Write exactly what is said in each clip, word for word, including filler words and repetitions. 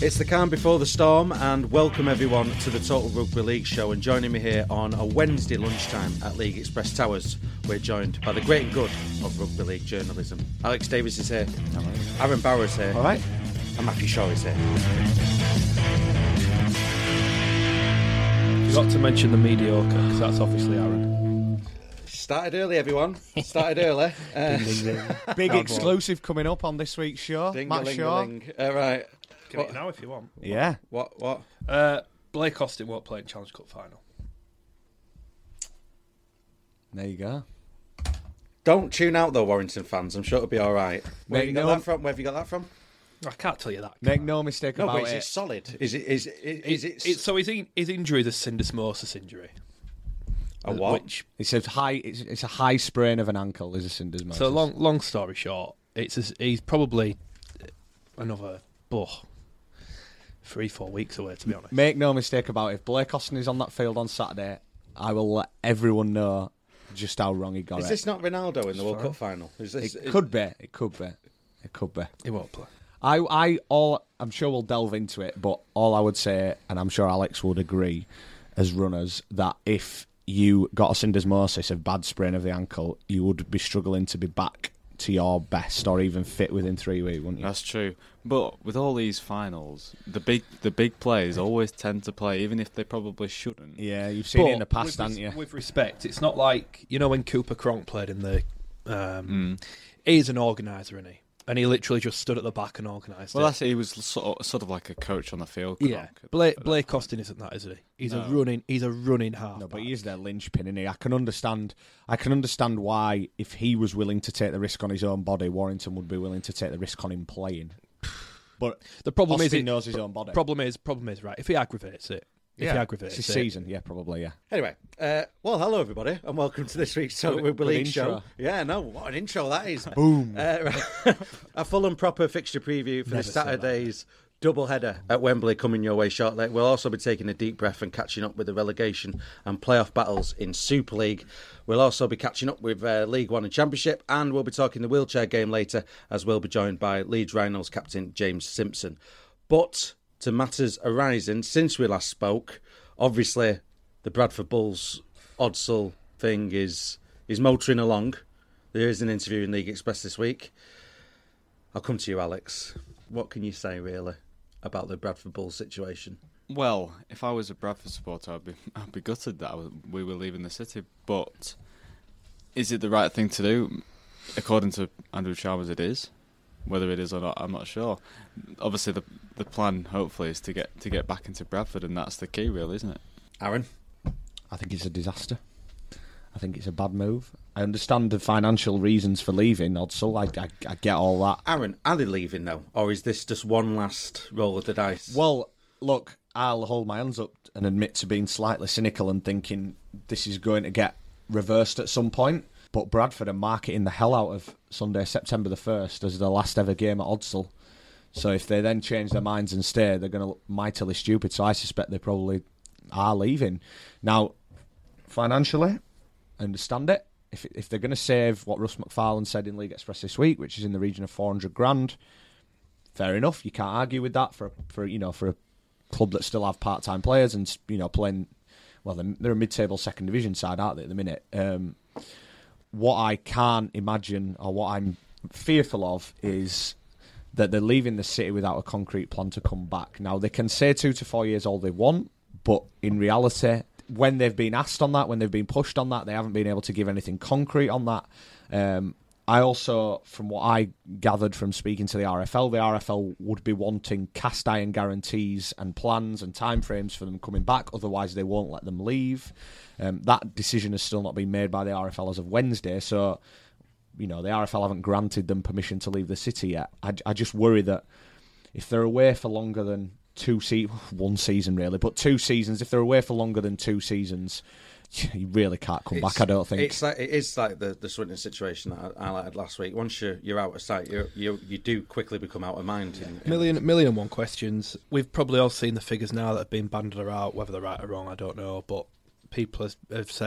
It's the calm before the storm, and welcome everyone to the Total Rugby League show. And joining me here on a Wednesday lunchtime at League Express Towers, we're joined by the great and good of rugby league journalism. Alex Davis is here. Hello. Aaron Bauer is here. All right. And Matthew Shaw is here. You've got to mention the mediocre, because that's obviously Aaron. Started early, everyone. Started early. Uh, Ding, ding, ding. Big exclusive coming up on this week's show. Matt Shaw. Uh, right. Give it now if you want. Yeah. What? What? Uh, Blake Austin won't play in Challenge Cup final. There you go. Don't tune out though, Warrington fans. I'm sure it'll be all right. Where have you got no- that from? Where have you got that from? I can't tell you that. Make no mistake No, about but is it. it solid? Is it? Is it? Is it? It's, so his, in- his injury is a syndesmosis injury. A what? Which, It's a high. It's, it's a high sprain of an ankle. Is a syndesmosis. so long, long story short, it's a, he's probably another oh, three, four weeks away. To be honest, Make no mistake about it. If Blake Austin is on that field on Saturday, I will let everyone know just how wrong he got Is it. this not Ronaldo in the World fine. Cup final? Is this? It is- could be. It could be. It could be. he won't play. I, I, all. I'm sure we'll delve into it, but all I would say, and I'm sure Alex would agree, as runners, that if you got a syndesmosis, a bad sprain of the ankle, you would be struggling to be back to your best or even fit within three weeks, wouldn't you? That's true. But with all these finals, the big the big players always tend to play, even if they probably shouldn't. Yeah, you've seen it in the But past, with, haven't you? With respect, it's not like, you know, when Cooper Cronk played in the. Um, Mm. He's an organiser, isn't he? And he literally just stood at the back and organised Well, it. that's he was sort of, sort of like a coach on the field. Yeah, Cronk. Blake, Blake Austin isn't that, is he? He's a No. running. He's a running half. No, but he is their linchpin, isn't he? I can understand. I can understand why, if he was willing to take the risk on his own body, Warrington would be willing to take the risk on him playing. But The problem Austin is, he knows his own body. Problem is, problem is, right? If he aggravates it, if yeah, he aggravates it's it, his season. Yeah, probably. Yeah. Anyway, uh, well, hello everybody, and welcome to this week's Total Good- Rugby good League intro. show. Yeah, no, what an intro that is. Boom. Uh, a full and proper fixture preview for Never the said that. Saturday's double header at Wembley coming your way shortly. We'll also be taking a deep breath and catching up with the relegation and playoff battles in Super League. We'll also be catching up with uh, League One and Championship, and we'll be talking the wheelchair game later, as we'll be joined by Leeds Rhinos captain James Simpson. But to matters arising, since we last spoke, obviously the Bradford Bulls Odsal thing is is motoring along. There is an interview in League Express this week. I'll come to you, Alex. What can you say, really, about the Bradford Bulls situation? Well, if I was a Bradford supporter, I'd be I'd be gutted that I was, we were leaving the city. But is it the right thing to do? According to Andrew Chalmers, it is. Whether it is or not, I'm not sure. Obviously, the the plan hopefully is to get to get back into Bradford, and that's the key, really, isn't it? Aaron? I think it's a disaster. I think it's a bad move. I understand the financial reasons for leaving Odsal. I, I, I get all that. Aaron, are they leaving, though? Or is this just one last roll of the dice? Well, look, I'll hold my hands up and admit to being slightly cynical and thinking this is going to get reversed at some point. But Bradford are marketing the hell out of Sunday, September the first, as the last ever game at Odsal. So if they then change their minds and stay, they're going to look mightily stupid. So I suspect they probably are leaving. Now, financially, I understand it. If if they're going to save what Russ McFarlane said in League Express this week, which is in the region of four hundred grand, fair enough. You can't argue with that for for you know for a club that still have part time players and you know playing. Well, they're, they're a mid table second division side, aren't they? At the minute, um, what I can't imagine or what I'm fearful of is that they're leaving the city without a concrete plan to come back. Now they can say two to four years all they want, but in reality, when they've been asked on that, when they've been pushed on that, they haven't been able to give anything concrete on that. Um, I also, from what I gathered from speaking to the R F L, the R F L would be wanting cast iron guarantees and plans and timeframes for them coming back, otherwise they won't let them leave. Um, that decision has still not been made by the R F L as of Wednesday, so you know the R F L haven't granted them permission to leave the city yet. I, I just worry that if they're away for longer than two se- one season really, but two seasons, if they're away for longer than two seasons, you really can't come It's- back, I don't think. It's like, it is like the, the Swinton situation that I highlighted last week. Once you're, you're out of sight, you you you do quickly become out of mind. In, in Million, million and one questions. We've probably all seen the figures now that have been banded about. Whether they're right or wrong, I don't know. But people has, have said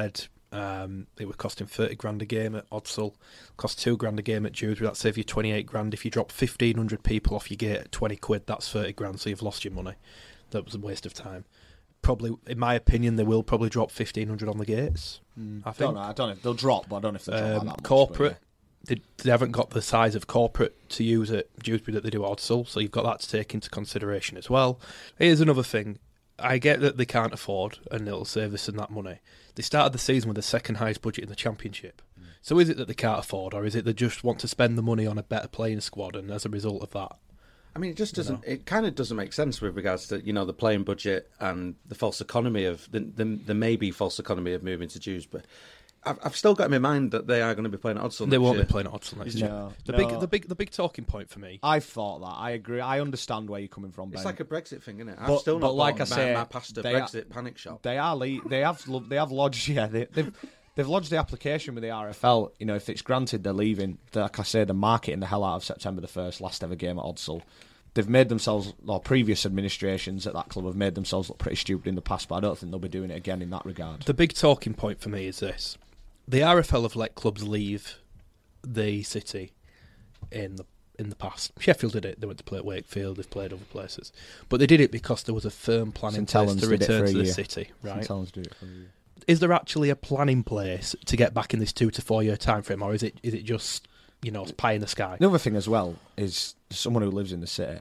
Um, it would cost him thirty grand a game at Odsal, cost two grand a game at Dewsbury. That save you twenty-eight grand. If you drop fifteen hundred people off your gate at twenty quid, that's thirty grand. So you've lost your money. That was a waste of time. Probably, in my opinion, they will probably drop fifteen hundred on the gates. Mm. I I think. don't know. I don't know if they'll drop, but I don't know if they'll drop Um, like that much, corporate, but yeah. they, they haven't got the size of corporate to use at Dewsbury that they do at Odsal, so you've got that to take into consideration as well. Here's another thing. I get that they can't afford, and it'll save this and that money. They started the season with the second highest budget in the Championship. Mm. So is it that they can't afford, or is it they just want to spend the money on a better playing squad, and as a result of that? I mean, it just doesn't. You know. It kind of doesn't make sense with regards to you know the playing budget and the false economy of the the, the maybe false economy of moving to Dewsbury. I've, I've still got in my mind that they are going to be playing at Odsal. They next won't year. be playing at Odsal next year. No, The no. big, the big, the big talking point for me. I've thought that. I agree. I understand where you're coming from, Ben. It's like a Brexit thing, isn't it? I've But- still but not like bought I my, say, my pasta they are- Brexit panic shop. They are. Le- they have. lo- They have lodged. Yeah, they, they've. They've lodged the application with the R F L. You know, if it's granted, they're leaving. They're, like I say, they're marketing the hell out of September the first, last ever game at Odsal. They've made themselves, or previous administrations at that club have made themselves look pretty stupid in the past, but I don't think they'll be doing it again in that regard. The big talking point for me is this: the R F L have let clubs leave the city in the in the past. Sheffield did it; they went to play at Wakefield. They've played other places, but they did it because there was a firm plan in St place Helens to did it return for a to the year. city. Right? St Helens do it for a year. Is there actually a plan in place to get back in this two to four year time frame, or is it is it just you know pie in the sky? The other thing as well is someone who lives in the city.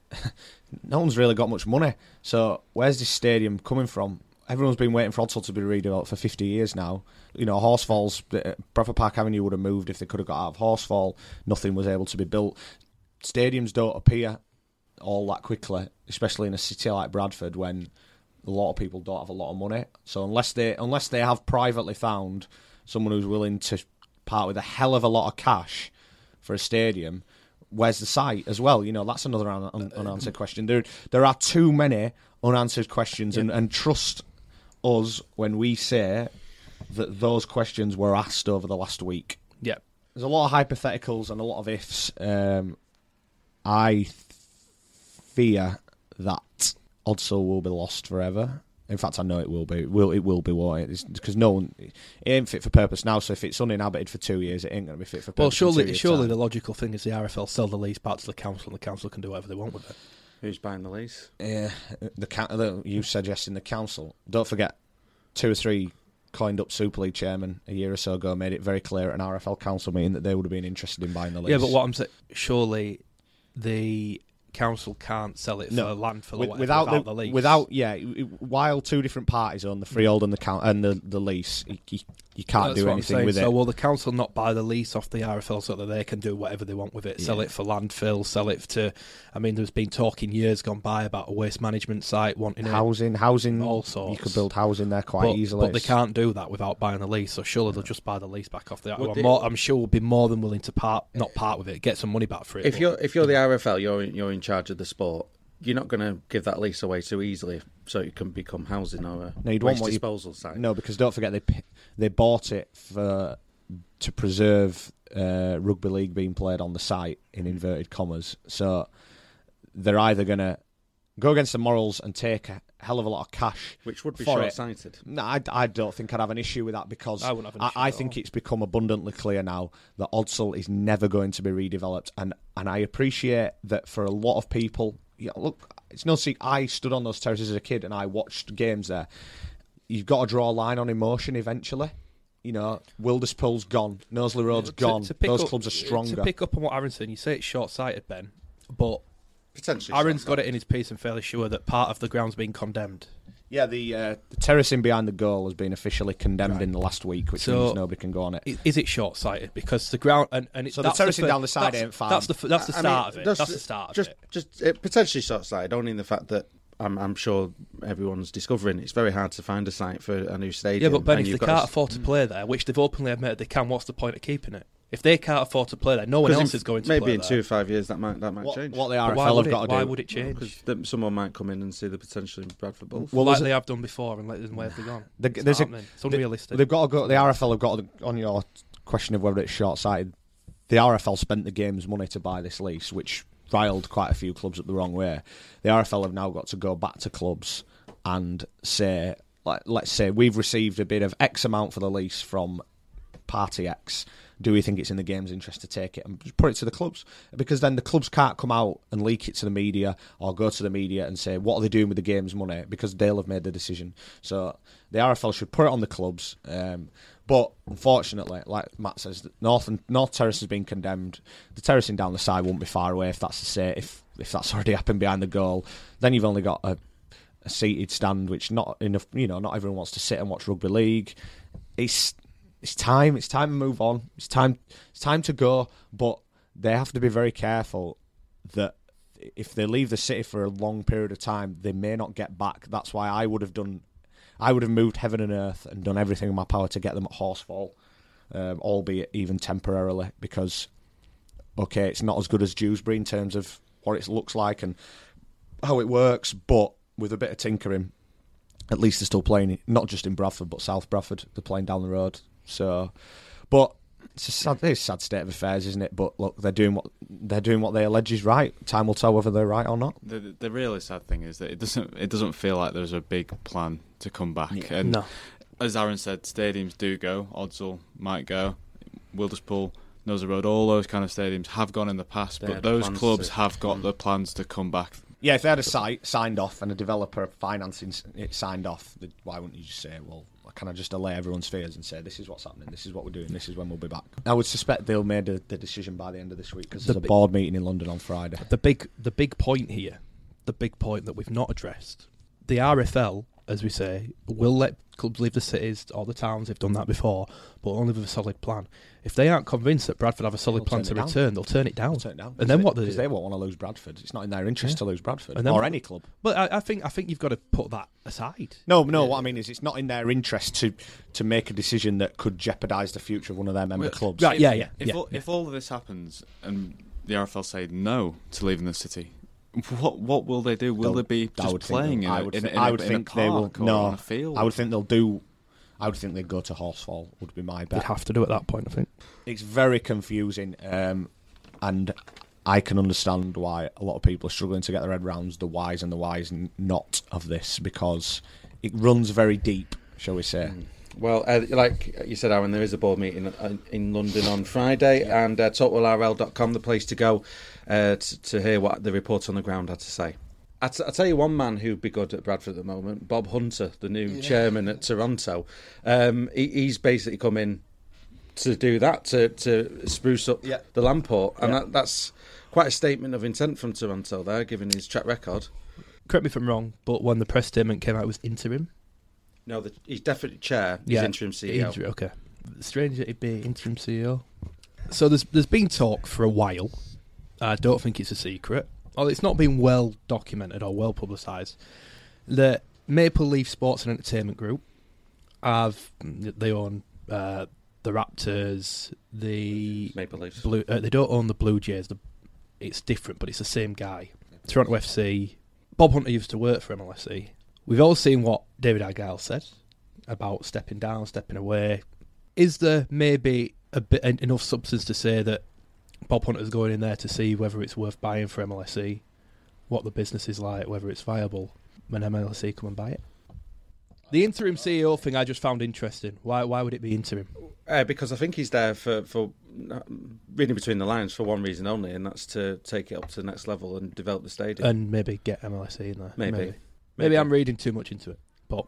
No one's really got much money, so where's this stadium coming from? Everyone's been waiting for Odsal to be redeveloped for fifty years now. You know, Horsfall's, Bradford Park Avenue would have moved if they could have got out of Horsfall. Nothing was able to be built. Stadiums don't appear all that quickly, especially in a city like Bradford when a lot of people don't have a lot of money. So unless they unless they have privately found someone who's willing to part with a hell of a lot of cash for a stadium, where's the site as well? You know, that's another un- un- unanswered question. There there are too many unanswered questions, Yeah. and, and trust us when we say that those questions were asked over the last week. Yeah. There's a lot of hypotheticals and a lot of ifs. Um, I th- fear that Odsal will be lost forever. In fact, I know it will be. It will it will be, won't it? Because no one, it ain't fit for purpose now. So if it's uninhabited for two years, it ain't going to be fit for purpose. Well, in two surely, years' surely time. the logical thing is the R F L sell the lease back to the council, and the council can do whatever they want with it. Who's buying the lease? Yeah, the, coun- the you suggesting the council. Don't forget, two or three coined up Super League chairman a year or so ago made it very clear at an R F L council meeting that they would have been interested in buying the lease. Yeah, but what I'm saying, surely the council can't sell it for No. landfill or With- whatever without, without the, the lease. without yeah, while two different parties own the freehold and the count and the, the lease, you, you, you can't That's do what I'm anything saying. with so it. will the council not buy the lease off the R F L so that they can do whatever they want with it? Sell Yeah. it for landfill, sell it to... I mean, there's been talk in years gone by about a waste management site wanting it. Housing, housing, all you sorts. could build housing there quite but, easily. but they can't do that without buying a lease, so surely they'll just buy the lease back off the... Would I'm, they- more, I'm sure we'll be more than willing to part, not part with it, get some money back for it. If but- you're if you're the R F L, you're in, you're in charge of the sport. You're not going to give that lease away too easily, so it can become housing or a No, you'd want waste what you- disposal site. No, because don't forget they p- they bought it for to preserve uh, rugby league being played on the site in inverted commas. So they're either going to go against the morals and take a hell of a lot of cash, which would be for it. short-sighted. No, I, I don't think I'd have an issue with that because I wouldn't have an I, issue I at think all. it's become abundantly clear now that Odsal is never going to be redeveloped, and and I appreciate that for a lot of people. Yeah, look, it's no secret. I stood on those terraces as a kid and I watched games there. You've got to draw a line on emotion eventually. You know, Wilderspool's gone, Knowsley Road's To- gone. to pick Those up- clubs are stronger. To pick up on what Aaron's saying, you say it's short-sighted, Ben, but Potentially. Aaron's got it in his piece and fairly sure that part of the ground's been condemned. Yeah, the, uh, the terracing behind the goal has been officially condemned Right. in the last week, which So- means nobody can go on it. I- Is it short-sighted? Because the ground and, and it, So the that's terracing fir- down the side that's, ain't fine. That's the f- that's the I start mean, of it. just- That's the start of just, it. Just it, potentially short-sighted, only in the fact that I'm, I'm sure everyone's discovering it's very hard to find a site for a new Yeah, stadium. but Ben, and if they you've got can't to- afford to play there, which they've openly admitted they can, what's the point of keeping it? If they can't afford to play there, no one 'cause else in- is going to maybe play in there. two or five years that might that might What, change. what the But R F L why have would, it, got to why do. would it change? Because th- someone might come in and see the potential in Bradford Bulls. Well, like there's a- they have done before and let them where they've gone. The- It's there's not a- happening. It's unrealistic. They've got to go. The R F L have got to, on your question of whether it's short-sighted. The R F L spent the game's money to buy this lease, which riled quite a few clubs up the wrong way. The R F L have now got to go back to clubs and say, like, let's say we've received a bid of X amount for the lease from party X. Do we think it's in the game's interest to take it and put it to the clubs? Because then the clubs can't come out and leak it to the media or go to the media and say, what are they doing with the game's money? Because they'll have made the decision. So the R F L should put it on the clubs. Um, but unfortunately, like Matt says, North and North Terrace has been condemned. The terracing down the side won't be far away if that's the say, if if that's already happened behind the goal. Then you've only got a, a seated stand, which not enough. You know, not everyone wants to sit and watch rugby league. It's It's time. It's time to move on. It's time. It's time to go. But they have to be very careful that if they leave the city for a long period of time, they may not get back. That's why I would have done. I would have moved heaven and earth and done everything in my power to get them at Horsfall, um, albeit even temporarily. Because okay, it's not as good as Dewsbury in terms of what it looks like and how it works, but with a bit of tinkering, at least they're still playing. Not just in Bradford, but South Bradford. They're playing down the road. So, but it's a sad, it's a sad state of affairs, isn't it? But look, they're doing what they're doing what they allege is right. Time will tell whether they're right or not. The the really sad thing is that it doesn't it doesn't feel like there's a big plan to come back. Yeah. And No. as Aaron said, stadiums do go. Oddsall might go. Wilderspool, Nosey Road, all those kind of stadiums have gone in the past. They but had those plans clubs to- have got Mm. the plans to come back. Yeah, if they had a site signed off and a developer financing it signed off, then why wouldn't you just say, well, can I just allay everyone's fears and say, this is what's happening, this is what we're doing, this is when we'll be back? I would suspect they'll make the, the decision by the end of this week because The there's a big- board meeting in London on Friday. The big, the big point here, the big point that we've not addressed, the R F L, as we say, will let clubs leave the cities or the towns. They've done that before, but only with a solid plan. If they aren't convinced that Bradford have a solid They'll plan turn to it down. return, they'll turn it down. They'll turn it down. And then Because what they, they Because do? they won't want to lose Bradford. It's not in their interest Yeah. to lose Bradford And then or what- any club. But I, I think I think you've got to put that aside. No, no. What I mean is, it's not in their interest to to make a decision that could jeopardise the future of one of their member Well, clubs. Right, If- yeah, yeah, If, yeah, all, yeah. if all of this happens and the R F L say no to leaving the city, what what will they do? Will They'll- they be I just would think playing they'll- in, I a, would in, thi- a, in, I a, would in think a they will. park or No, on a field? I would think they'll do. I would think they'd go to Horsfall. Would be my They'd bet. have to do at that point, I think. It's very confusing, um, and I can understand why a lot of people are struggling to get their head around the whys and the whys n- not of this, because it runs very deep, shall we say. Mm. Well, uh, like you said, Aaron, there is a board meeting uh, in London on Friday, and uh, total R L dot com, the place to go uh, t- to hear what the reports on the ground had to say. I t- I'll tell you one man who'd be good at Bradford at the moment, Bob Hunter, the new yeah. chairman at Toronto. Um, he, he's basically come in to do that, to, to spruce up Yeah. the Lamport, and Yeah. that, that's quite a statement of intent from Toronto there, given his track record. Correct me if I'm wrong, but when the press statement came out, it was interim. No, the, he's definitely chair, he's interim C E O. Interim, okay. Strange that he'd be interim C E O. So there's there's been talk for a while. I don't think it's a secret. Or it's not been well documented or well publicised. The Maple Leaf Sports and Entertainment Group have they own uh, the Raptors, the Maple Leafs. Blue. Uh, they don't own the Blue Jays. The, it's different, but it's the same guy. Toronto F C. Bob Hunter used to work for M L S C. We've all seen what David Argyle said about stepping down, stepping away. Is there maybe a bit enough substance to say that Bob Hunter's going in there to see whether it's worth buying for M L S C, what the business is like, whether it's viable when M L S C come and buy it? The interim C E O thing I just found interesting. Why why would it be interim? Uh, because I think he's there for, for uh, reading between the lines for one reason only, and that's to take it up to the next level and develop the stadium. And maybe get M L S C in there. Maybe. Maybe, maybe. Maybe. I'm reading too much into it. But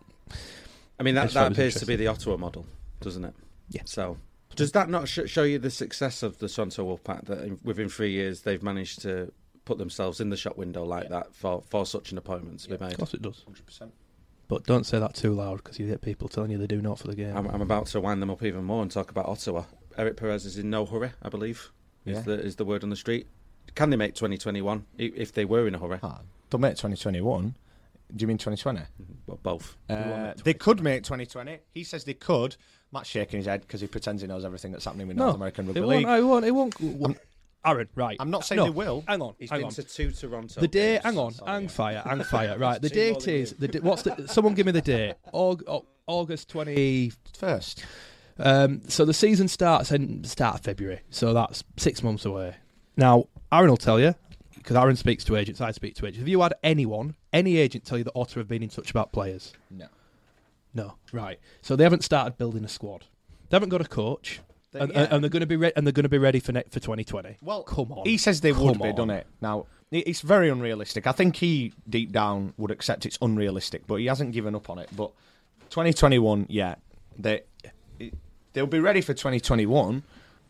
I mean, I that, just thought that it was appears to be interesting. the Ottawa model, doesn't it? Yeah. So, does that not sh- show you the success of the Toronto Wolfpack, that in, within three years they've managed to put themselves in the shop window like Yeah. that for, for such an appointment to Yeah. be made? of course it does. one hundred percent. But don't say that too loud because you get people telling you they do not for the game. I'm, I'm about to wind them up even more and talk about Ottawa. Eric Perez is in no hurry, I believe, is, Yeah. the, is the word on the street. Can they make twenty twenty-one i- if they were in a hurry? Ah, they'll make twenty twenty-one. Do you mean twenty twenty? Well, both. Uh, they could make twenty twenty. He says they could. Matt's shaking his head because he pretends he knows everything that's happening with No, North American Rugby It League. won't, it won't. It won't. I'm- Aaron, right. I'm not saying No, they will. Hang on. He's hang been on. to two Toronto The day, games. hang on, Sorry. hang fire, hang fire. Right, the Two more date than is you. the. What's the? Someone give me the date. Aug, Au- August twenty. First. Um, so the season starts in the start of February. So that's six months away. Now, Aaron will tell you because Aaron speaks to agents. I speak to agents. Have you had anyone, any agent, tell you that Ottawa have been in touch about players? No. No, right. So they haven't started building a squad. They haven't got a coach, They- and, yeah. and they're going to be re- and they're going to be ready for ne- for twenty twenty. Well, come on. He says they Come would be, on. doesn't it? Now, it- it's very unrealistic. I think he, deep down, would accept it's unrealistic, but he hasn't given up on it. But twenty twenty-one, yeah, they, they'll be ready for twenty twenty-one,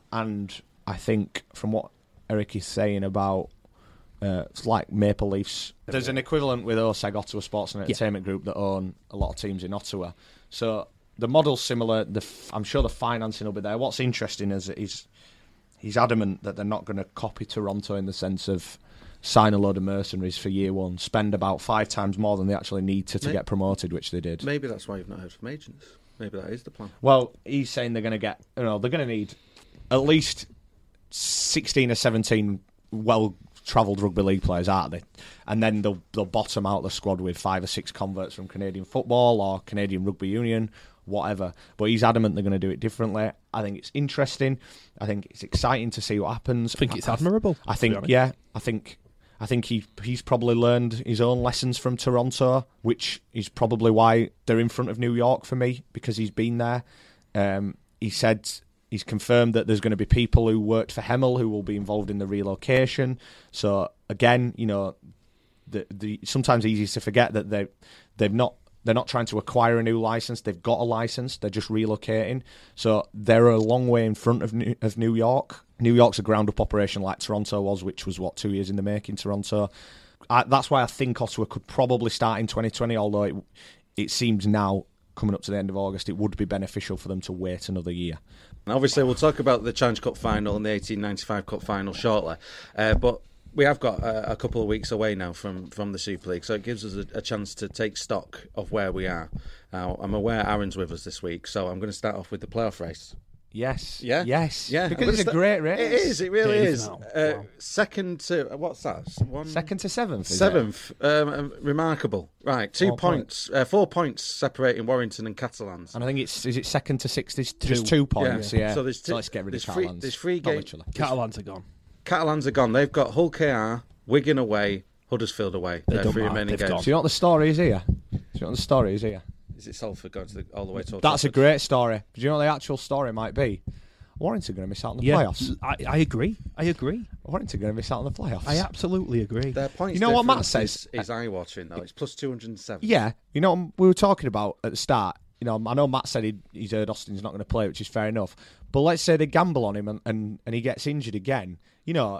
and I think from what Eric is saying about uh, it's like Maple Leafs, there's an equivalent with O S E G, Ottawa Sports and Entertainment Group, that own a lot of teams in Ottawa. So the model's similar. The f- I'm sure the financing will be there. What's interesting is that he's, he's adamant that they're not going to copy Toronto in the sense of sign a load of mercenaries for year one, spend about five times more than they actually need to to May- get promoted, which they did. Maybe that's why you've not heard from agents. Maybe that is the plan. Well, he's saying they're going to get, you know, they're going to need at least sixteen or seventeen well-travelled rugby league players, aren't they? And then they'll they'll bottom out the squad with five or six converts from Canadian football or Canadian Rugby Union, whatever. But he's adamant they're going to do it differently. I think it's interesting. I think it's exciting to see what happens. I think it's I, admirable. I to be think, honest. yeah, I think. I think he he's probably learned his own lessons from Toronto, which is probably why they're in front of New York for me, because he's been there. Um, he said he's confirmed that there's going to be people who worked for Hemel who will be involved in the relocation. So again, you know, the the sometimes easy to forget that they they've not they're not trying to acquire a new license. They've got a license. They're just relocating. So they're a long way in front of New, of New York. New York's a ground-up operation like Toronto was, which was, what, two years in the making, Toronto. I, that's why I think Ottawa could probably start in twenty twenty, although it, it seems now, coming up to the end of August, it would be beneficial for them to wait another year. And obviously, we'll talk about the Challenge Cup final and the eighteen ninety-five Cup final shortly. Uh, but we have got a, a couple of weeks away now from, from the Super League, so it gives us a, a chance to take stock of where we are. Now, I'm aware Aaron's with us this week, so I'm going to start off with the playoff race. Yes. Yeah? Yes. Yeah. Because it's a Sta- great race. It is, it really It is. is now. Uh, Wow. Second to, what's that? One, Second to seventh. Is Seventh. Um, um, remarkable. Right, two Four points, uh, four points separating Warrington and Catalans. It? And I think it's is it second to sixth? There's Two. just two points. Yeah. So there's two, let's get rid of there's three, Catalans. There's three Not games. literally. Catalans are gone. Catalans are gone. They've got Hull K R, Wigan away, Huddersfield away. They They're don't three matter. remaining They've games. Do you know what the story is here? Do you know what the story is here? Is it Salford going to the, all the way to Old That's a Trafford? great story. Do you know what the actual story might be? Warrington going to miss out on the Yeah, playoffs. I, I agree. I agree. Warrington going to miss out on the playoffs. I absolutely agree. Their points You know what Matt difference says? Is, is eye-watering, though. It's plus two hundred seven. Yeah, you know what we were talking about at the start. You know, I know Matt said he'd, he's heard Austin's not going to play, which is fair enough. But let's say they gamble on him and, and, and he gets injured again. You know,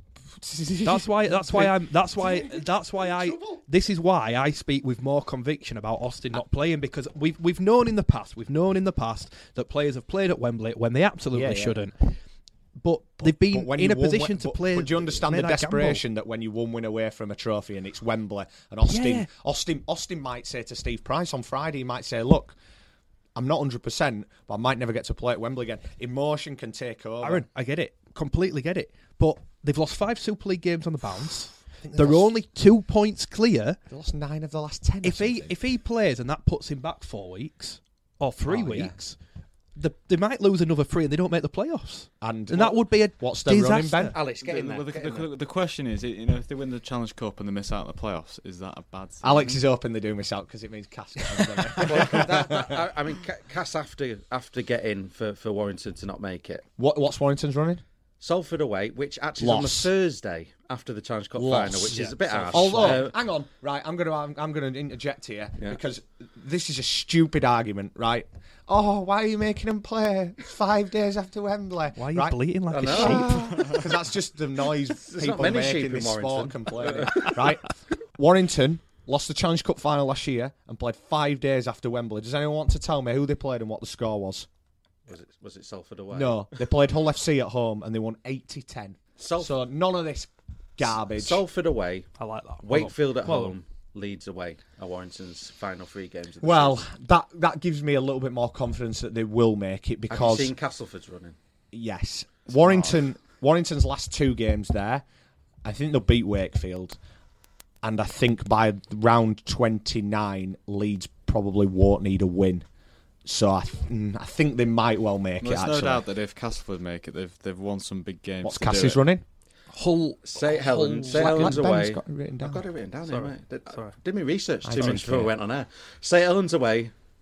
That's why. That's why I'm. That's why. That's why I. This is why I speak with more conviction about Austin not playing, because we've we've known in the past. We've known in the past that players have played at Wembley when they absolutely Yeah, yeah. shouldn't. But, they've been But when in you a won- position to but- play. But do you understand make the that gamble. desperation that when you one win away from a trophy and it's Wembley and Austin, Yeah, yeah. Austin, Austin might say to Steve Price on Friday, he might say, "Look, I'm not one hundred percent, but I might never get to play at Wembley again." Emotion can take over. Aaron, I get it, completely get it. But they've lost five Super League games on the bounce. think They're they lost- only two points clear. They lost nine of the last ten. or If he something. if he plays and that puts him back four weeks or three Oh, yeah. weeks, the, they might lose another three and they don't make the playoffs. and, And that would be a what's the running, disaster. Ben? Alex, get in The, there. the, get in the, there. the question is, you know, if they win the Challenge Cup and they miss out on the playoffs, is that a bad thing? Alex is hoping they do miss out because it means Cass. Well, that- that- I, I mean, Ca- Cass have to, have to get in for, for Warrington to not make it. what, what's Warrington's running? Salford away, which actually is on the Loss. Thursday after the Challenge Cup Loss. final, which Yeah. is a bit harsh. Although, Uh, hang on, right? I'm gonna I'm, I'm gonna interject here Yeah. because this is a stupid argument, right? Oh, why are you making them play five days after Wembley? Why are you right? bleating like I a know. sheep? Because that's just the noise not people many make sheep in in this sport Warrington. complaining, right? Warrington lost the Challenge Cup final last year and played five days after Wembley. Does anyone want to tell me who they played and what the score was? was it was it Salford away? No, they played Hull F C at home and they won eighty ten. Salf- So none of this garbage. Salford away, I like that. Wakefield at Well, home, Leeds away are Warrington's final three games. Of the Well, season. that that gives me a little bit more confidence that they will make it have because you seen Castleford's running? yes, Warrington Warrington's last two games there, I think they'll beat Wakefield, and I think by round twenty-nine, Leeds probably won't need a win. So I, th- mm, I think they might well make Well, it. there's no Actually, doubt that if Castleford make it, they've they've won some big games. what's to do Cassie's it. running? Hull. St Helens, Hull- St Helens Ben's away. got it written down. I've got it written down Sorry. here, mate. Did, Sorry. did me research I two don't minutes before we care. went on air. St Helens away,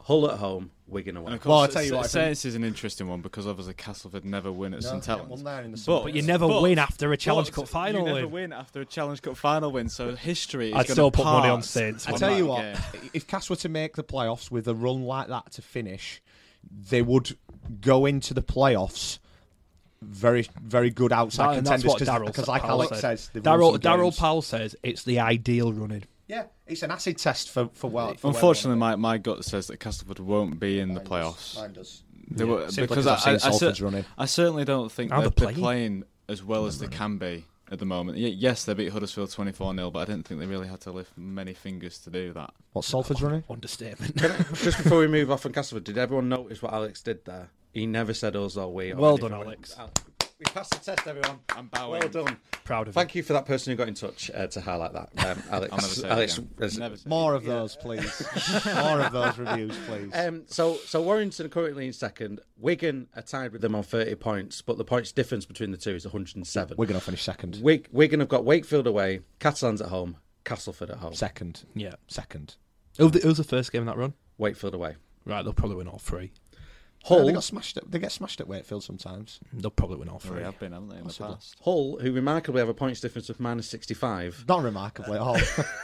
Hull at home, Wigan away. And of Well, I'll course, tell you what, I think- Saints is an interesting one because obviously Castleford never win at No, St they Helens. won there in the But- summer. But you never But- win after a Challenge But Cup final You never win. win after a Challenge Cup final win, so history is I'd gonna still put money on pass Saints. I on tell that you what, game. if Cass were to make the playoffs with a run like that to finish, they would go into the playoffs very, very good outside That- and that's contenders. what Daryl Because, like Powell Alex said. says, they've won Daryl some Daryl games. Powell says it's the ideal running. Yeah, it's an acid test for for well. For Unfortunately, well, my, my gut says that Castleford won't be in the playoffs. Mine does. They Yeah. were, Simply because because I, I've seen I, I, Salford's cer- running. I certainly don't think How they're, they're they're playing. playing as well as they can be at the moment. Y- Yes, they beat Huddersfield twenty-four nil, but I didn't think they really had to lift many fingers to do that. What Salford's running? Understatement. Just before we move off on Castleford, did everyone notice what Alex did there? He never said us or we. Or Well anything. done, Alex. We passed the test, everyone. I'm bowing. Well done. Proud of Thank you for that person who got in touch uh, to highlight that, um, Alex. I'll never say Alex, it again. has- Never say More it. of those, please. More of those reviews, please. Um, so, so Warrington are currently in second. Wigan are tied with them on thirty points, but the points difference between the two is one hundred seven. We're going to finish second. Wig- Wigan have got Wakefield away, Catalans at home, Castleford at home. Second. Yeah. Second. Who was the- who was the first game in that run? Wakefield away. Right, they'll probably win all three. Hull. Hull, they got smashed. At, they get smashed at Wakefield sometimes. They'll probably win all Oh, three. they have been, haven't they, in the Possibly. past? Hull, who remarkably have a points difference of minus sixty-five, Not remarkably at all.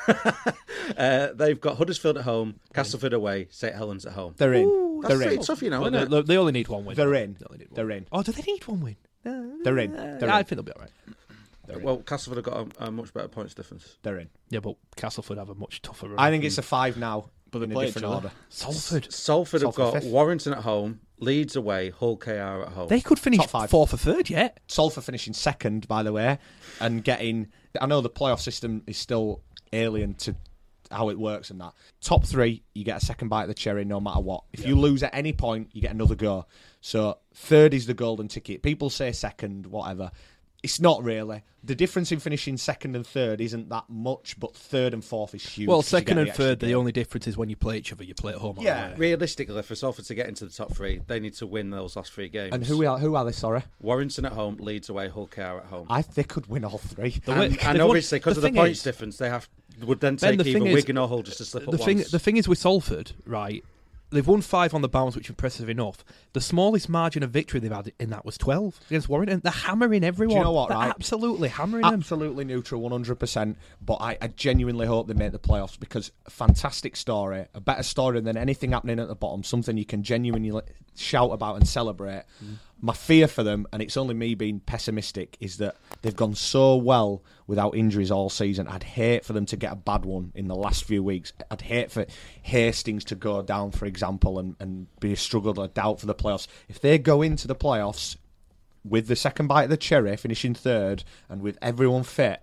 uh, they've got Huddersfield at home, Castleford away, St Helens at home. They're in. Ooh, That's They're in. pretty tough, you know, Well, isn't they, it? they only need one win. They're in. They only need one. They're in. Oh, do they need one win? They're in. They're I in. think they'll be all right. They're in. Well, Castleford have got a, a much better points difference. They're in. Yeah, but Castleford have a much tougher run. I think it's a five now. But they in a play each different other. order. Salford. Salford have Salford got fifth. Warrington at home, Leeds away, Hull K R at home. They could finish Top five. fourth or third yet. Salford finishing second, by the way, and getting. I know the playoff system is still alien to how it works and that. Top three, you get a second bite of the cherry no matter what. If you lose at any point, you get another go. So third is the golden ticket. People say second, whatever. It's not really. The difference in finishing second and third isn't that much, but third and fourth is huge. Well, 'cause you second get and the extra third, the game. only difference is when you play each other, you play at home. or Yeah. away. Realistically, for Salford to get into the top three, they need to win those last three games. And who are who are they? Sorry, Warrington at home, Leeds away, Hull K R at home. I they could win all three. The and way- and they've won- obviously, because the of the thing points is- difference, they have would then Ben, take the either thing is- Wigan or Hull just to slip the up thing, once. the thing is with Salford, right? They've won five on the bounce, which is impressive enough. The smallest margin of victory they've had in that was twelve against Warrington. They're hammering everyone. Do you know what, They're right? absolutely hammering them. Absolutely neutral, one hundred percent. But I, I genuinely hope they make the playoffs because a fantastic story, a better story than anything happening at the bottom, something you can genuinely like, shout about and celebrate. Mm. My fear for them, and it's only me being pessimistic, is that they've gone so well without injuries all season. I'd hate for them to get a bad one in the last few weeks. I'd hate for Hastings to go down, for example, and, and be a struggle or a doubt for the playoffs. If they go into the playoffs with the second bite of the cherry, finishing third, and with everyone fit,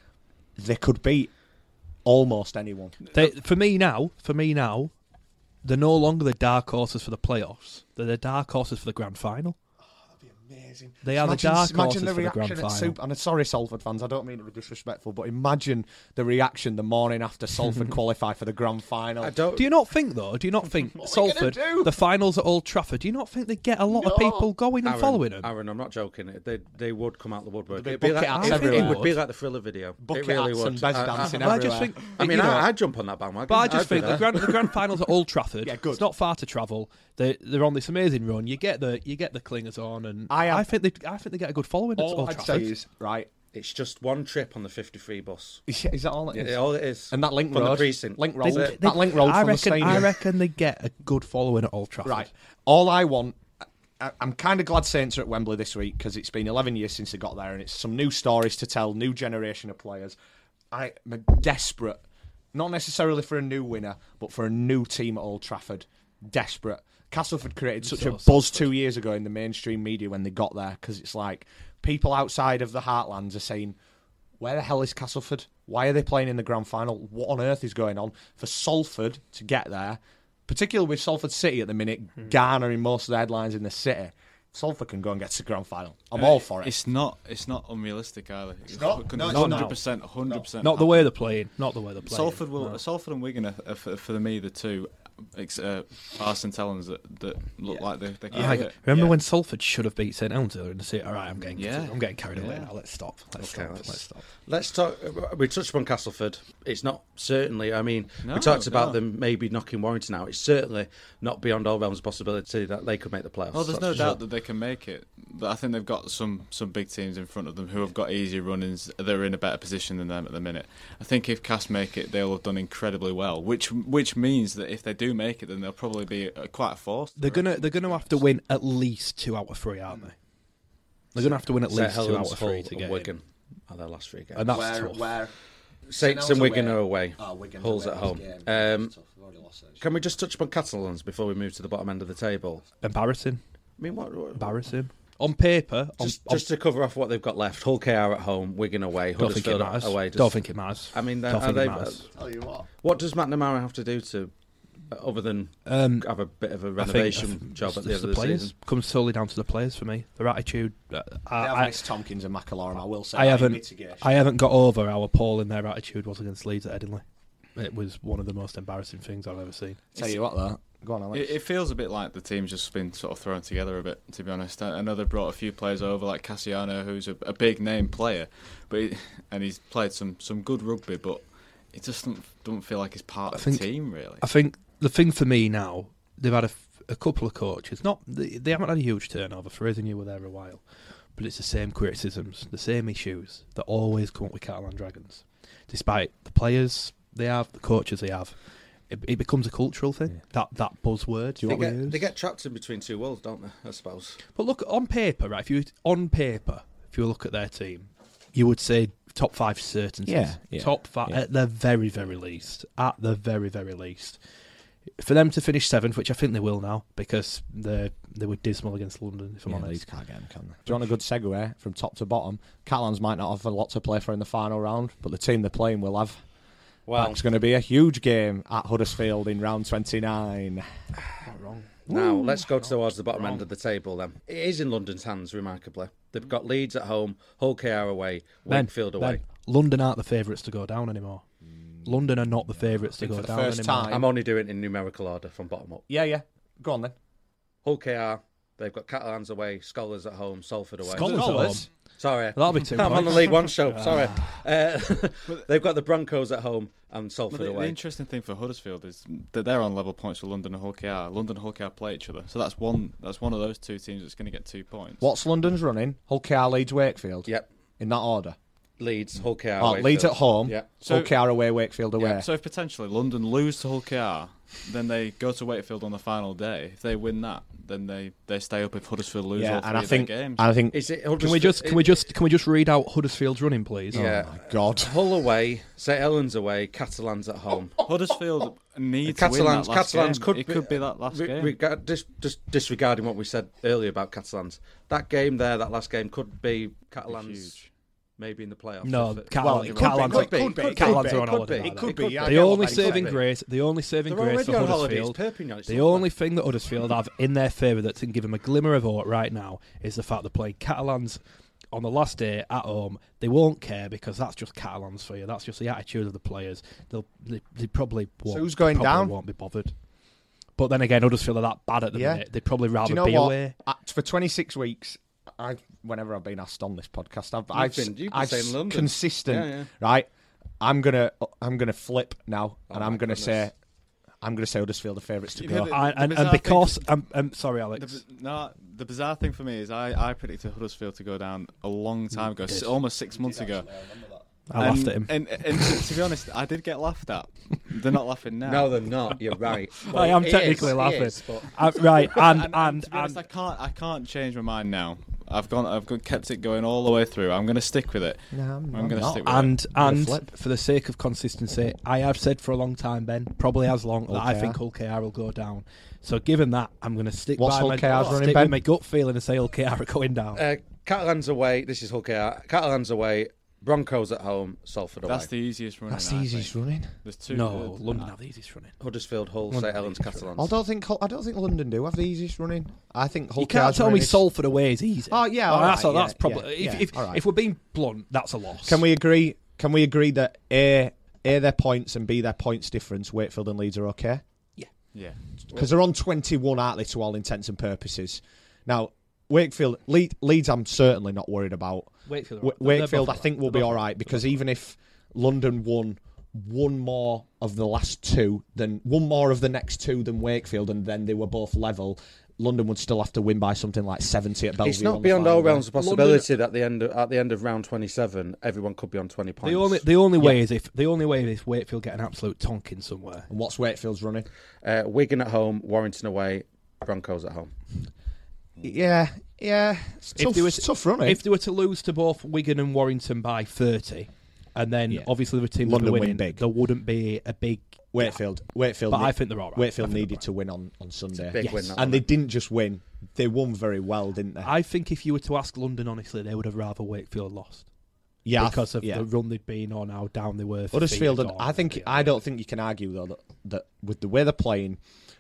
they could beat almost anyone. They, for me now, for me now, they're no longer the dark horses for the playoffs. They're the dark horses for the grand final. Amazing. They are imagine, the dark imagine horses the for the reaction grand at final. Super, and sorry, Salford fans, I don't mean to be disrespectful, but imagine the reaction the morning after Salford qualify for the grand final. I don't. Do you not think, though? Do you not think What are we gonna Salford, do? the finals at Old Trafford, do you not think they get a lot of No. people going and Aaron, following them? Aaron, I'm not joking. They they would come out the woodwork. There'd be It'd be like, bucket hats it- everywhere. It would be like the Thriller video. Bucket it really hats would. and bez I- I- dancing I, I just everywhere. think, I mean, you know, I, I'd jump on that bandwagon. But I just I'd be think the there. grand, the grand finals at Old Trafford. Yeah, good. It's not far to travel. They they're on this amazing run. You get the you get the clingers on, and I I, have- think they I think they get a good following at All Old I'd Trafford. say is, right, It's just one trip on the fifty-three bus. is, is that all it is? Yeah, all it is. And that link from road, the precinct. link They- road, they- that link road I from the reckon, stadium. I reckon they get a good following at Old Trafford. Right. All I want, I, I'm kind of glad Saints are at Wembley this week because it's been eleven years since they got there, and it's some new stories to tell, new generation of players. I'm desperate, not necessarily for a new winner, but for a new team at Old Trafford. Desperate. Castleford created such So a buzz two years ago in the mainstream media when they got there because it's like people outside of the heartlands are saying, where the hell is Castleford? Why are they playing in the grand final? What on earth is going on? For Salford to get there, particularly with Salford City at the minute, Hmm. garnering most of the headlines in the city, Salford can go and get to the grand final. I'm Uh, all for it. It's not. It's not unrealistic either. It's not? No, it's hundred not. percent. Hundred percent. Not the way they're playing. Not the way they're playing. Salford will. No. Salford and Wigan are, are for, for me the two. Ex, uh, are St Helens that, that look Yeah. like they they can Yeah, do it. remember Yeah. when Salford should have beat St Helens earlier in the city? All right, I'm getting Yeah. I'm getting carried away Yeah. now. Let's stop. Let's Okay, stop. let's- Let's stop. Let's talk. We touched upon Castleford. it's not certainly. I mean, No, we talked about no. them maybe knocking Warrington out. It's certainly not beyond all realms of possibility that they could make the playoffs. Well, there's that's no for doubt sure. that they can make it. But I think they've got some, some big teams in front of them who have got easy run-ins. They're in a better position than them at the minute. I think if Cass make it, they'll have done incredibly well. Which which means that if they do make it, then they'll probably be uh, quite a force. They're gonna they're gonna have to win at least two out of three, aren't they? They're gonna have to win at St least two Helens, out of Hull, three to and get Wigan in. are their last three games. And that's where, tough. where Saints and Wigan are away. Oh, Wigan's Hull's away at this home. game. Um, That's tough. We've already lost those. Can we just touch upon Catalans before we move to the bottom end of the table? Embarrassing, I mean, what? what embarrassing. On paper, on, just, on, just to cover off what they've got left, Hull K R at home, Wigan away, don't think it Huddersfield matters. away. Does- Don't think it matters. I mean, Don't are think they, it matters. Tell you what. what does McNamara have to do to, uh, other than Um, have a bit of a I think- renovation I think job it's- at the it's end of the players. season? Comes solely down to the players for me. Their attitude. Uh, I, They have I, missed Tompkins and McAlorum, I will say. I that in haven't. mitigation. I haven't got over how appalling their attitude was against Leeds at Headingley. It was one of the most embarrassing things I've ever seen. Tell you what, though. Go on, Alex. It, it feels a bit like the team's just been sort of thrown together a bit, to be honest. I I know they brought a few players over, like Cassiano, who's a, a big name player, but he, and he's played some, some good rugby, but it just doesn't, doesn't feel like he's part I of think- the team, really. I think the thing for me now, they've had a, f- a couple of coaches. Not they, they haven't had a huge turnover. Fraser, you were there a while, but it's the same criticisms, the same issues that always come up with Catalan Dragons, despite the players they have, the coaches they have. It, it becomes a cultural thing. That that buzzword. Do you They know what we get, use? they get trapped in between two worlds, don't they, I suppose? But look, on paper, right? If you on paper, if you look at their team, you would say top five certainties. Yeah, yeah, top five yeah. at the very, very least. At the very, very least, for them to finish seventh, which I think they will now, because they they were dismal against London. If I'm Yeah, honest, Leeds can't get them, can they? Do you want a good segue from top to bottom? Catalans might not have a lot to play for in the final round, but the team they're playing will have. Well, It's going to be a huge game at Huddersfield in round twenty-nine. not wrong. now let's go towards the bottom end of the table then. It is in London's hands, remarkably. They've got Leeds at home, Hull K R away, Ben, Wakefield away. Ben, London aren't the favourites to go down anymore. London are not the favourites to think go for the down first anymore. time- I'm only doing it in numerical order from bottom up. Yeah, yeah. Go on then. Hull K R, they've got Catalans away, Scholars at home, Salford away. Scholars at Scholars? Sorry. That'll be two I'm on the points. League One show, sorry. Uh, they've got the Broncos at home and Well, Salford the, the away. interesting thing for Huddersfield is that they're on level points with London and Hull K R. London and Hull K R play each other, so that's one. That's one of those two teams that's going to get two points. What's London's running? Hull K R, Leeds, Wakefield. Yep. In that order. Leeds, Hull K R Oh, away. Leeds at home. Yeah. So- Hull K R away, Wakefield away. Yeah, So if potentially London lose to Hull K R, then they go to Wakefield on the final day. If they win that, then they, they stay up. If Huddersfield lose Yeah, all three and I of think their games, and I think Is it Can we just can we just can we just read out Huddersfield's running, please? Yeah. oh my God. Hull away, St Helens away, Catalans at home. Huddersfield need to Catalans, win that last Catalans game. could it be, could be that last re- game. rega- dis- just disregarding what we said earlier about Catalans, that game there, that last game could be Catalans huge. maybe in the playoffs. No, If it- Catalans, Well, it could Catalans, be, could be, Catalans could be, Catalans could are on be, holiday. could be, by could the way. be, yeah, The I get only what you're saving saying. grace, the only saving They're grace already for on holidays. Huddersfield, Perpignan, it's the lovely. only thing that Huddersfield have in their favour that can give them a glimmer of hope right now is the fact they're playing Catalans on the last day at home. They won't care because that's just Catalans for you. That's just the attitude of the players. They'll they, they probably won't. who's going probably down? Won't be bothered. But then again, Huddersfield are that bad at the Yeah. minute. They'd probably Do rather you know be what? away. Uh, for twenty-six weeks, I whenever I've been asked on this podcast, I've You've I've, been- you've been I've saying s- London. consistent. Yeah, yeah. Right, I'm gonna I'm gonna flip now, Oh and I'm my gonna goodness. say I'm gonna say Huddersfield are favourites to You go. know, the- And, and, bizarre and thing because for- I'm, I'm sorry, The, Alex. b- no, the bizarre thing for me is I, I predicted Huddersfield to go down a long time ago, s- almost six months ago. I and, laughed at him. And, and to, to be honest, I did get laughed at. They're not laughing now. No, they're not. You're right. I am It technically is, it laughing. is, but- Uh, right, and and, and, to be honest, and I can't I can't change my mind now. I've gone I've gone, kept it going all the way through. I'm going to stick with it. No, I'm, I'm going to not. stick with And it. gonna and flip. for the sake of consistency, I have said for a long time, Ben, probably as long, that I Hull think K R. Hull K R will go down. So given that, I'm going to stick What's by Hull my, K R's stick running, with Ben? my gut feeling and say Hull K R are going down. Uh, Catalans away. This is Hull K R. Catalans away. Broncos at home. Salford away. That's the easiest running. That's the I easiest think. running. There's two. no, uh, London have the easiest running. Huddersfield, Hull, London St Helens, easiest Catalans. I don't think Hull- I don't think London do have the easiest running. I think Hull You can't K R's tell me running is- Salford away is easy. Oh yeah, Oh, all that's right, a, that's yeah, probably yeah, if yeah, if, all right. if we're being blunt, that's a loss. Can we agree? Can we agree that a a their points and b their points difference, Wakefield and Leeds are okay? Yeah. Because they're on twenty-one, aren't they, to all intents and purposes? Now, Wakefield, Le- Leeds, I'm certainly not worried about. Wakefield, W- they're- they're Wakefield, I both think, will they're be both all right because even if London won one more of the last two than one more of the next two than Wakefield, and then they were both level, London would still have to win by something like seventy at Bellevue. It's not on the beyond final all day. realms of possibility that at the end of, at the end of round twenty-seven, everyone could be on twenty points. The only the only way Yeah. is if the only way is if Wakefield get an absolute tonking somewhere. And what's Wakefield's running? Uh, Wigan at home, Warrington away, Broncos at home. Yeah, yeah. It's If tough, they were it's to- tough running. If they were to lose to both Wigan and Warrington by thirty, and then Yeah. obviously the team London would win winning, big. there wouldn't be a big. Wakefield, Wakefield, But ne- I think they're all right. Wakefield I think needed they're to win on, on Sunday. big Yes. win, that And one. they didn't just win; they won very well, didn't they? I think if you were to ask London honestly, they would have rather Wakefield lost yeah, I because th- of yeah. the run they'd been on, how down they were. for Huddersfield, fees and or I think whatever. I don't think you can argue though that, that with the way they're playing,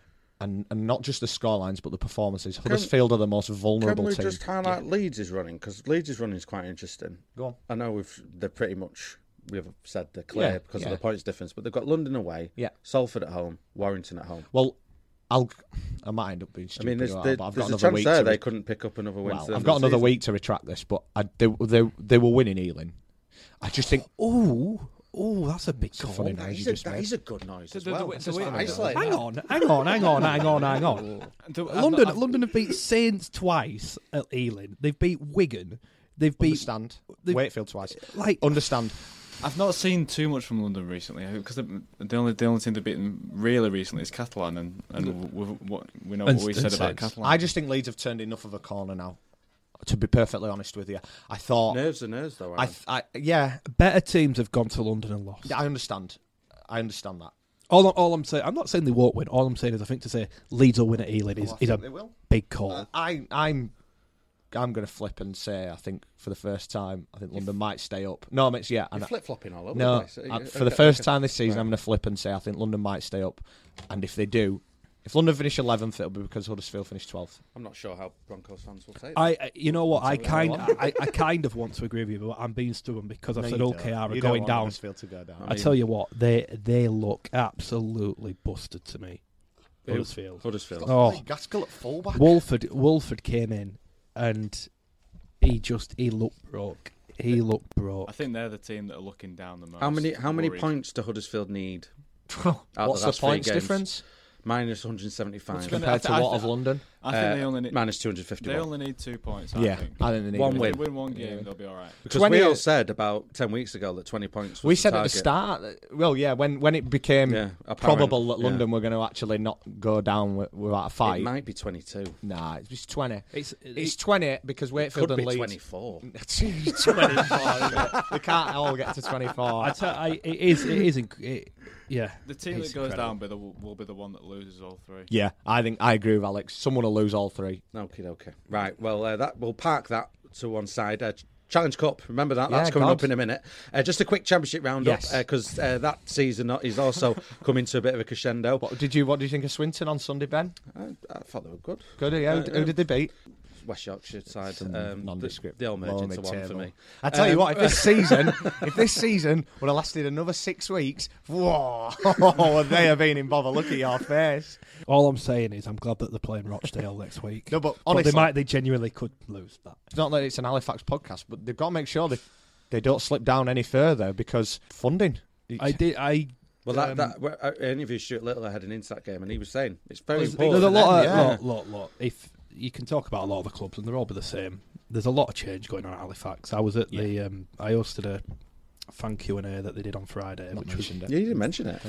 and and not just the scorelines but the performances, Huddersfield are the most Can vulnerable we team. just highlight Leeds is running? Because Leeds is running is quite interesting. Go on. I know we've they're pretty much we've said they're clear Yeah, because yeah. of the points difference, but they've got London away, Yeah. Salford at home, Warrington at home. Well, I'll I might end up being I stupid. mean, there's, about there- that, but I've there's got a another chance week there to they re- couldn't pick up another win. well, to the I've end got of the another season. week to retract this, but I, they they they were winning Ealing. I just think Oh, oh, that's a big it's a call. funny That noise is you a, just that made. is a good noise as The- the- well. the- It's the just way- quite isolated. Hang on, hang on, hang on, hang on, hang on. Do- I've London, not- I've- London have beat Saints twice at Ealing. They've beat Wigan. They've beat Understand? they've- Wakefield twice. like Understand? I've not seen too much from London recently because the, the only the only team they've beaten really recently is Catalan, and and we, what we know And- what we and said about Saints. Catalan. I just think Leeds have turned enough of a corner now. To be perfectly honest with you, I thought Nerves are nerves, though. I, Aaron. th- I yeah, better teams have gone to London and lost. I understand. I understand that. All, all I'm saying, I'm not saying they won't win. All I'm saying is, I think to say Leeds will win at Ealing is, Oh, I is a think they will. big call. Uh, I I'm I'm going to flip and say I think for the first time I think London might stay up. No, it's yeah. You're And flip flopping all over no, the place. uh, Okay, for the first okay. time this season, Right. I'm going to flip and say I think London might stay up. And if they do, if London finish eleventh, it'll be because Huddersfield finished twelfth. I'm not sure how Broncos fans will take that. I, I- you know what, I That's what I kind, want. I, I kind of want to agree with you, but I'm being stubborn because I've said O K R are going down. Huddersfield to go down. I tell you what, they they look absolutely busted to me. Who? Huddersfield. Huddersfield. Oh, Gaskell at fullback. Wolford, Wolford came in and he just he looked broke. He looked broke. I think they're the team that are looking down the most. How many how many worried. points do Huddersfield need? Out of What's the last three points games? difference Minus one hundred seventy-five. What's gonna- compared to I th- what I of th- London? I think Uh, they only need Minus two hundred they fifty-one. only need two points. I Yeah, think. I think they need One a win. If they win one game, Yeah. they'll be all right. Because twenty we all o- said about ten weeks ago that twenty points was We the said at the target. start, that- well, yeah, when, when it became Yeah, apparent, probable that yeah. London were going to actually not go down wi- without a It fight. might be twenty-two. Nah, it's just twenty. It's, It's twenty because Wakefield Could be and Leeds. twenty-four. twenty-four. isn't it? We can't all get to twenty-four. I tell, I, it is. It is. Inc- it, yeah. The team It's that goes incredible. down will be, the, will be the one that loses all three. Yeah, I think I agree with Alex. Someone will lose all three. Okay, okay. Right. Well, uh, that we'll park that to one side. Uh, Challenge Cup, remember that? Yeah, That's coming God. up in a minute. Uh, just a quick championship roundup Yes. because uh, that season is also coming to a bit of a crescendo. What did you What did you think of Swinton on Sunday, Ben? I, I thought they were good. Good. Yeah. Who, Uh, who did they beat? West Yorkshire side. Some Um, nondescript. They all merge lower into one for mid-table. me. I tell you Um, what, if this season, if this season would have lasted another six weeks, whoa, would they have been in bother? Look at your face. All I'm saying is, I'm glad that they're playing Rochdale next week. No, but But honestly, they might. They genuinely could lose that. it's not that it's an Halifax podcast, but they've got to make sure they they don't slip down any further because funding. I did. I. Well, that, um, that well, I interviewed Stuart Little heading into that game, and he was saying it's very There's, important. there's a lot, of, yeah. lot, lot, lot. If you can talk about a lot of the clubs, and they're all be the same. There's a lot of change going on at Halifax. I was at the. Um, I hosted a fan Q and A that they did on Friday, Not which was, mentioned it. Yeah, you didn't mention it.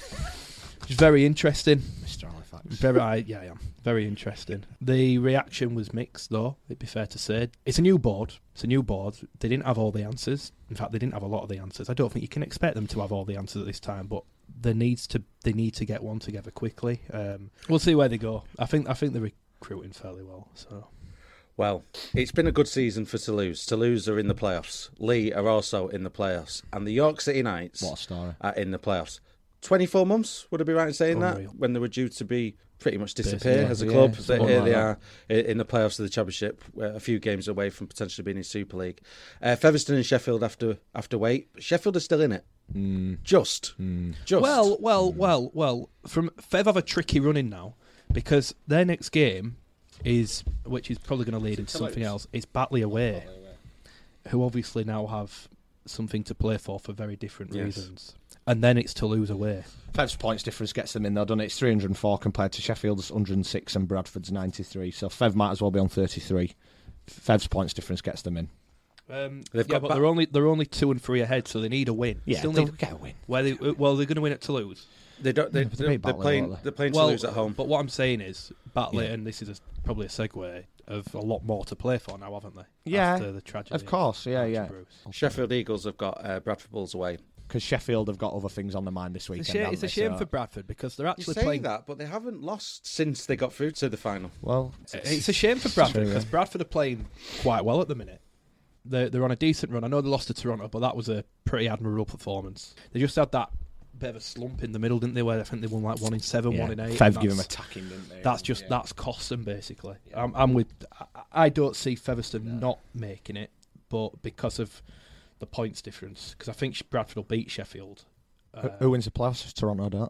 which was very interesting. Mister Halifax. Very, I, yeah, yeah, very interesting. The reaction was mixed, though. It'd be fair to say it's a new board. It's a new board. They didn't have all the answers. In fact, they didn't have a lot of the answers. I don't think you can expect them to have all the answers at this time, but there needs to they need to get one together quickly. Um, we'll see where they go. I think I think they're recruiting fairly well. So Well, it's been a good season for Toulouse. Toulouse are in the playoffs. Lee are also in the playoffs, and the York City Knights What a story. are in the playoffs. Twenty-four months, would I be right in saying Unreal. that? When they were due to be pretty much disappear yeah, as a yeah, club. They, something here like they that. are i- in the playoffs of the Championship, uh, a few games away from potentially being in Super League. Uh, Featherstone and Sheffield have to, have to wait. Sheffield are still in it. Mm. Just. Mm. Just. well, well, well, well. From Fev have a tricky running now because their next game is, which is probably going to lead into something else. It's Batley away, who obviously now have something to play for for very different Yes. reasons. and then it's Toulouse away. Fev's points difference gets them in, though, doesn't it? It's three hundred and four compared to Sheffield's one hundred and six and Bradford's ninety-three. So Fev might as well be on thirty-three. Fev's points difference gets them in. Um, They've yeah, got but ba- they're only they're only two and three ahead, so they need a win. Yeah, Still they'll need get a win. where they well they're going to win at Toulouse. They don't. They, Yeah, but they they're, beat they're Batley, playing. won't they? They're playing Well, Toulouse at home. but what I'm saying is Batley, Yeah. and this is a, probably a segue of a lot more to play for now, haven't they? Yeah, After the tragedy, Of course, yeah, Archie yeah. Bruce. Sheffield Eagles have got uh, Bradford Bulls away. Because Sheffield have got other things on their mind this weekend. It's a shame, haven't it's a they? shame So- for Bradford because they're You actually say playing. that, but they haven't lost since they got through to the final. Well, It's a shame for Bradford true, because yeah. Bradford are playing quite well at the minute. They're, they're on a decent run. I know they lost to Toronto, but that was a pretty admirable performance. They just had that bit of a slump in the middle, didn't they? Where I think they won like one in seven, yeah. one in eight. Fev and give them that's- attacking, didn't they? That's just Yeah. that's cost them basically. I'm, I'm with. I, I don't see Featherstone not making it, but because of the points difference, because I think Bradford will beat Sheffield. Who- Uh, Who wins the playoffs? Toronto, don't.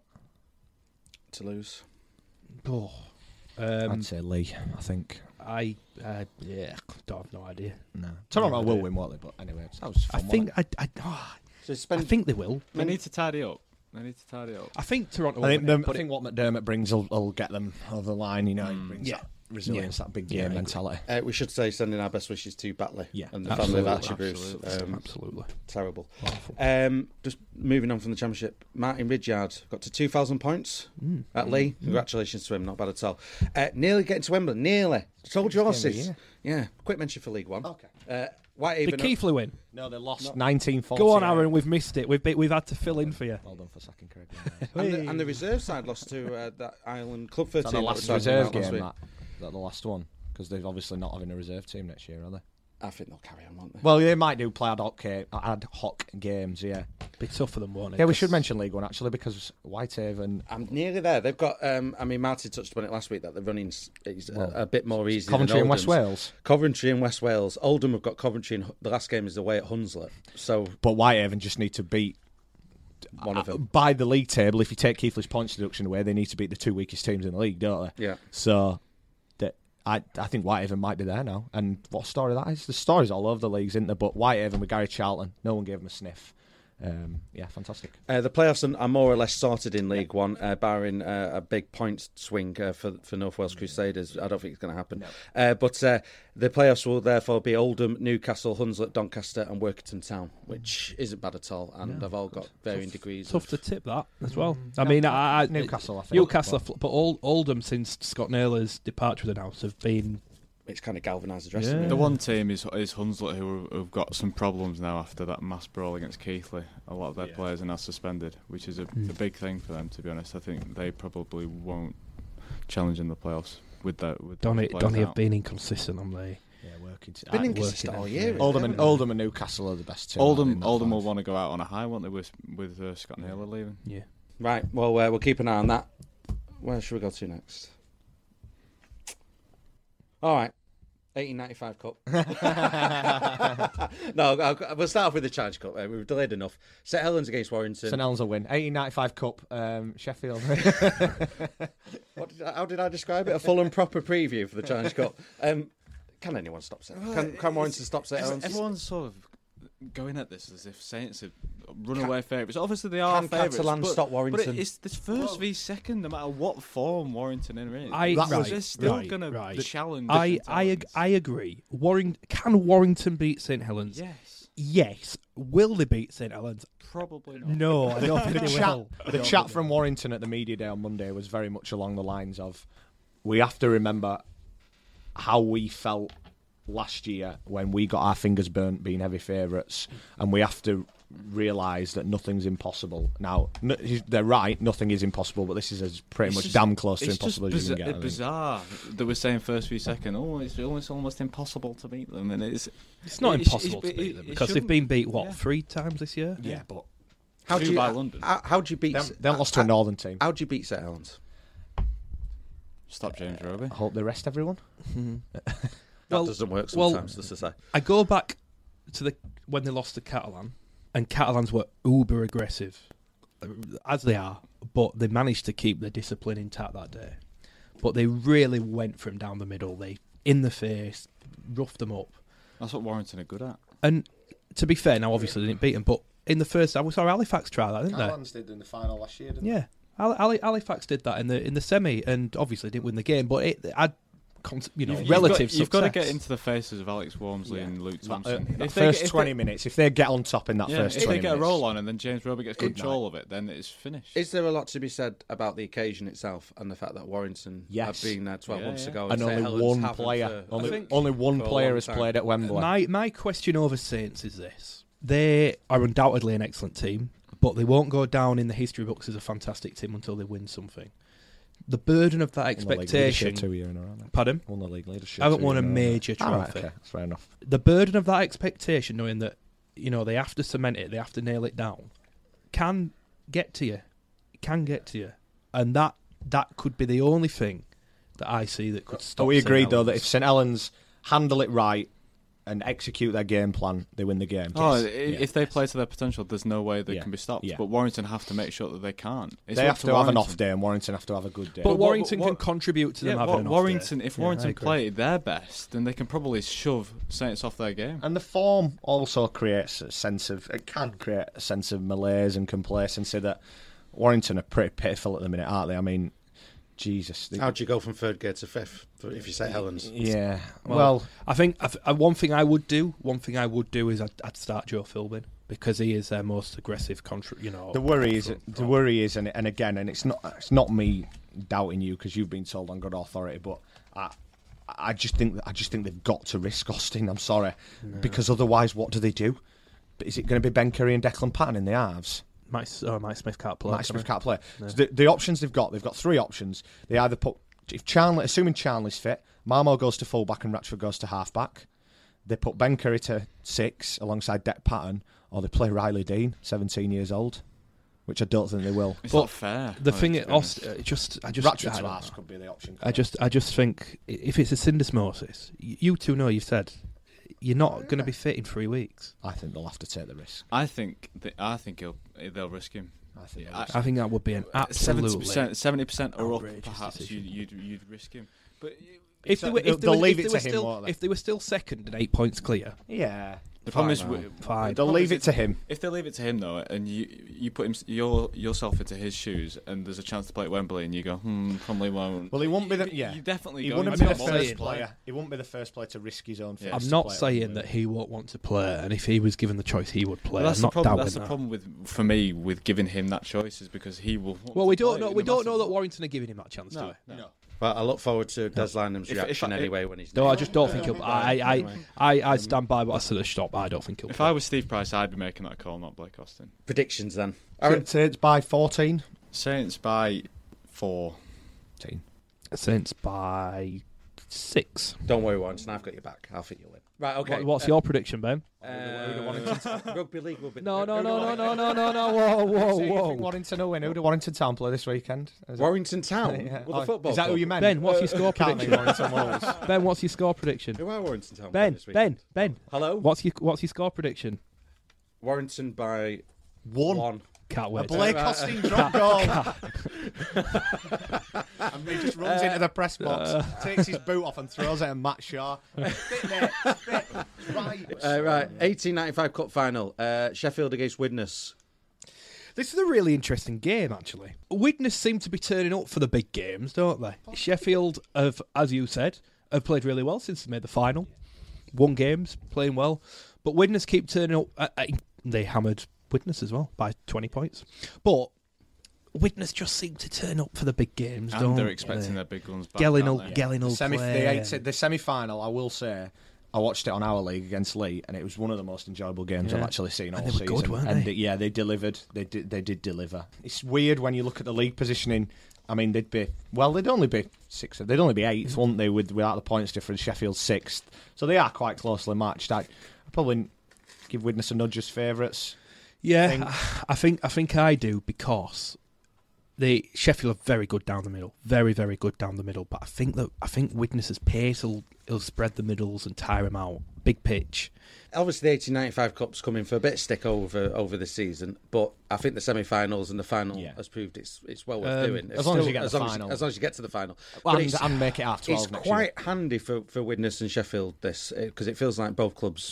Toulouse. oh, um, I'd say Lee. I think. I uh, yeah, don't have no idea. No, Toronto Yeah, will yeah. win, won't they? But anyway, that was I fun. think wasn't I I, oh, So I spend. think they will. They need to tidy up. They need to tidy up. I think Toronto. it? Will I think, win them, it, but I think what McDermott brings will, will get them over the line. You know, he Mm. brings Yeah. that resilience, that big Yeah, I game agree. mentality. Uh, we should say sending our best wishes to Batley Yeah, and the family of Archie absolutely, Bruce. absolutely. Um, absolutely. terrible. Awful. Um, just moving on from the championship, Martin Ridyard got to two thousand points Mm. at Lee. Congratulations to him, not bad at all. Uh, nearly getting to Wembley, nearly. Told you Biggest game of horses. the Yeah, quick mention for League One. Okay. Uh, Whitehaven. Did Keighley win? No, they lost nineteen forty. Go on, Aaron. We've missed it. We've be, we've had to fill in for you. Well done for second, Craig. and, the, and the reserve side lost to uh, that Ireland Club thirteen. Is that the that last was talking reserve about last game? week. That, Is that the last one? Because they're obviously not having a reserve team next year, are they? I think they'll carry on, won't they? Well, they might do play ad hoc, ga- ad hoc games, yeah. Be tough for them, won't it? Yeah, we 'Cause- should mention League One, actually, because Whitehaven... I'm nearly there. They've got. Um, I mean, Martin touched upon it last week that the running's is Well, a, a bit more easy. Coventry than and West Oldham's. Wales. Coventry and West Wales. Oldham have got Coventry, and the last game is away at Hunslet. So But Whitehaven just need to beat... one of uh, them. By the league table, if you take Keithley's points deduction away, they need to beat the two weakest teams in the league, don't they? Yeah. So... that I, I think Whitehaven might be there now. And what story that is? The story's all over the leagues, isn't there? But Whitehaven with Gary Charlton, no one gave him a sniff. Um, yeah, fantastic. Uh, the playoffs are, are more or less sorted in League One, uh, barring uh, a big point swing uh, for for North Wales Crusaders. I don't think it's going to happen. No. Uh, but uh, the playoffs will therefore be Oldham, Newcastle, Hunslet, Doncaster, and Workington Town, which isn't bad at all, and Yeah, they've all got varying degrees. Tough of, to tip that as well. I mean, I, I, Newcastle, I think. Newcastle, but, but Old, Oldham since Scott Naylor's departure was announced have been. It's kind of galvanised the dressing Yeah. room. The one team is is Hunslet, who have got some problems now after that mass brawl against Keighley. A lot of their Yeah. players are now suspended, which is a, Mm. a big thing for them, to be honest. I think they probably won't challenge in the playoffs with that. With those Donny, players Donny have out. been inconsistent, haven't they? Yeah, working. To, Been uh, inconsistent working all it. year, really, Oldham, and, haven't they? Oldham and Newcastle are the best two. Oldham, in that Oldham will five. want to go out on a high, won't they, with, with uh, Scott Naylor leaving? Yeah. Right, well, uh, we'll keep an eye on that. Where should we go to next? All right. eighteen ninety-five Cup. no, I'll, we'll start off with the Challenge Cup. Uh, we've delayed enough. St Helens against Warrington. St Helens will win. eighteen ninety-five Cup, um, Sheffield. What did I, how did I describe it? A full and proper preview for the Challenge Cup. Um, can anyone stop St Can, can Warrington stop St Helens? Everyone's sort of going at this as if Saints are Can- runaway favourites. Obviously, they are Can favourites. Catalan but, stop but Warrington? it, it's this first v second, no matter what form Warrington are in. I- That- right, they're still right, going right. to challenge. I St I, ag- Helens. I agree. Warring, can Warrington beat St Helens? Yes, Yes. Will they beat St Helens? probably not. No, I don't think the they chat, will. I the don't chat think from they will. Warrington at the media day on Monday was very much along the lines of, we have to remember how we felt last year when we got our fingers burnt being heavy favourites, and we have to realise that nothing's impossible. Now, n- they're right, nothing is impossible, but this is as pretty It's much just- damn close to It's just impossible as you bizar- can get. I think. bizarre that we're saying first v second. Oh, it's almost almost impossible to beat them, and it's It's not It- it- impossible it- to beat it- them it because they've shouldn't- been beat, what, yeah. three times this year? Yeah, but How Two do you, by London. How, how do you beat? they they lost to a how, northern team. how do you beat St Helens? stop James Roby. I hope they rest everyone. That Well- doesn't work well- sometimes, just to say. I go back to the when they lost to Catalan, and Catalans were uber aggressive, as they are, but they managed to keep their discipline intact that day. But they really went for him down the middle. They in the face, roughed them up. That's what Warrington are good at. And to be fair, now obviously they didn't beat them, but in the first. I saw Halifax try that, didn't they? Callans did in the final last year, didn't Yeah, Hal- Hal- Halifax did that in the in the semi, and obviously didn't win the game, but it had, you know, You've- relative You've got, you've got to success. get into the faces of Alex Walmsley Yeah. and Luke they? Thompson. That, that If they first get- if twenty they- minutes, if they get on top in that Yeah, first if twenty they get a minutes, roll on and then James Roby gets Good control of it, then it's finished. Is there a lot to be said about the occasion itself and the fact that Warrington Yes. have been there twelve Yeah, months yeah. ago? and St only Helens one haven't player, for- only, I think only one for a player long has time. played at Wembley. My my question over Saints is this: they are undoubtedly an excellent team, but they won't go down in the history books as a fantastic team until they win something. The burden of that Won the league expectation. leadership two years in a row, haven't they? Pardon? Won the league leadership. I haven't two won a years in row. major Ah, right, trophy. okay, that's fair enough. The burden of that expectation, knowing that you know they have to cement it, they have to nail it down, can get to you. It can get to you, and that that could be the only thing that I see that could stop. But we Saint agreed though that Helens. if St Helens handle it right and execute their game plan, they win the game. Oh, Yes. i- Yeah. if they play to their potential, there's no way they Yeah. can be stopped. Yeah. But Warrington have to make sure that they can't. It's They up have to have an Warrington. off day, and Warrington have to have a good day. But But what- Warrington what- can contribute to them Yeah, having Wa- an off Warrington. day. If Yeah, I Warrington agree. play their best, then they can probably shove Saints off their game. And the form also creates a sense of, it can create a sense of malaise and complacency that Warrington are pretty pitiful at the minute, aren't they? I mean, Jesus. They, How'd you go from third gear to fifth for- if you say Helens? yeah. Well, Well, I think I th- uh, one thing I would do, one thing I would do is I'd, I'd start Joe Philbin because he is their most aggressive contra- You know, the worry is, front- the front. worry is, and, and again, and it's not, it's not me doubting you because you've been told on good authority, but I, I just think, I just think they've got to risk Austin. I'm sorry, because otherwise, what do they do? But is it going to be Ben Curry and Declan Patton in the halves? Mike, oh, Mike Smith can't play. Mike can Smith he? can't play. So the, the options they've got, they've got three options. They either put, if Charnley, assuming Charnley's fit, Marmo goes to fullback and Ratchford goes to halfback. They put Ben Curry to six alongside Dec Patton, or they play Riley Dean, seventeen years old, which I don't think they will. It's But not fair. The I thing think, is, to be honest. Aust- uh, just I just Ratchford I to don't halves know. could be the option. I just I just think i- if it's a syndesmosis, y- you two know you've said you're not going to be fit in three weeks. I think they'll have to take the risk. I think that, I think he'll they'll risk him. I think Yeah, they'll risk I think that would be an absolutely. Seventy percent, seventy percent or up, outrageous perhaps you, decision. you'd you'd risk him. But If So they were, they'll- if they they'll were, leave if it they were to him, still, won't they? if they were still second and eight points clear, Yeah. the problem Fine, is, no. we- fine. They'll leave it to him. if they leave it to him though, and you you put him your yourself into his shoes, and there's a chance to play at Wembley, and you go, hmm, probably won't. Well, he won't be the yeah. You definitely He go. wouldn't I'm be not the first saying- player. He wouldn't be the first player to risk his own. Yeah. fitness I'm to not play at saying Wembley. that he won't want to play, and if he was given the choice, he would play. But that's I'm the not problem. doubting That's the that. problem with for me with giving him that choice is because he will. want Well, we to don't play know. in We a don't massive- know that Warrington are giving him that chance, do No, we? no. But I look forward to Des Lynam's If- if reaction I- anyway when he's. No, I named. just don't think he'll. I, I, I, I stand by what I said at the stop. I don't think he'll. If play. I was Steve Price, I'd be making that call, not Blake Austin. Predictions then. Aaron Saints by fourteen. Saints by four. Saints by six. Don't worry, Warrington. I've got your back. I'll fit you in. Right. Okay. What, what's your prediction, Ben? Uh, rugby league will be. No, no, who do no, no, Warrington- no, no, no, no. Whoa, whoa, So you think whoa. Warrington will win? Who do Warrington Town play this weekend? Is it- Warrington Town. Yeah. Well, the Oh, football. Is that who club. you meant? Ben, what's your score Can't mean prediction? Warrington Wolves. Ben, what's your score prediction? Who are Warrington Town? Ben, this Ben, weekend? Ben. Hello. What's your What's your score prediction? Warrington by One. one. Can't A wait. Blake Right. Austin drop goal. And he just runs into the press box, takes his boot off and throws it at Matt Shaw. Spit, mate, spit. Right. Uh, right. eighteen ninety-five Cup final. Uh, Sheffield against Widnes. This is a really interesting game, actually. Widnes seem to be turning up for the big games, don't they? Sheffield have, as you said, have played really well since they made the final. Won games, playing well. But Widnes keep turning up. Uh, uh, they hammered Widnes as well by twenty points. But Widnes just seem to turn up for the big games, don't And they're they? expecting their big guns back. Gelling will, aren't they? Gelling will The semi, play. the, eight, the semi-final, I will say, I watched it on our league against Lee, and it was one of the most enjoyable games Yeah. I've actually seen all And they were season. good, weren't and they? yeah, they delivered. They did. They did deliver. It's weird when you look at the league positioning. I mean, they'd be well. They'd only be sixth. They'd only be eighth, wouldn't they? With without the points difference, Sheffield sixth. So they are quite closely matched. I'd, I'd probably give Widnes a nudge as favourites. Yeah, Think- I think I think I do because the Sheffield are very good down the middle, very very good down the middle. But I think that I think Widnes's pace will will spread the middles and tire them out. Big pitch. Obviously, the eighteen ninety-five Cup's coming for a bit of stick over over the season, but I think the semi-finals and the final Yeah. has proved it's it's well worth Um, doing. It's as long as still- you get as the long final. As, as long as you get to the final. Well, But and, it's, and make it half twelve it's next quite year. handy for for Widnes and Sheffield this because it feels like both clubs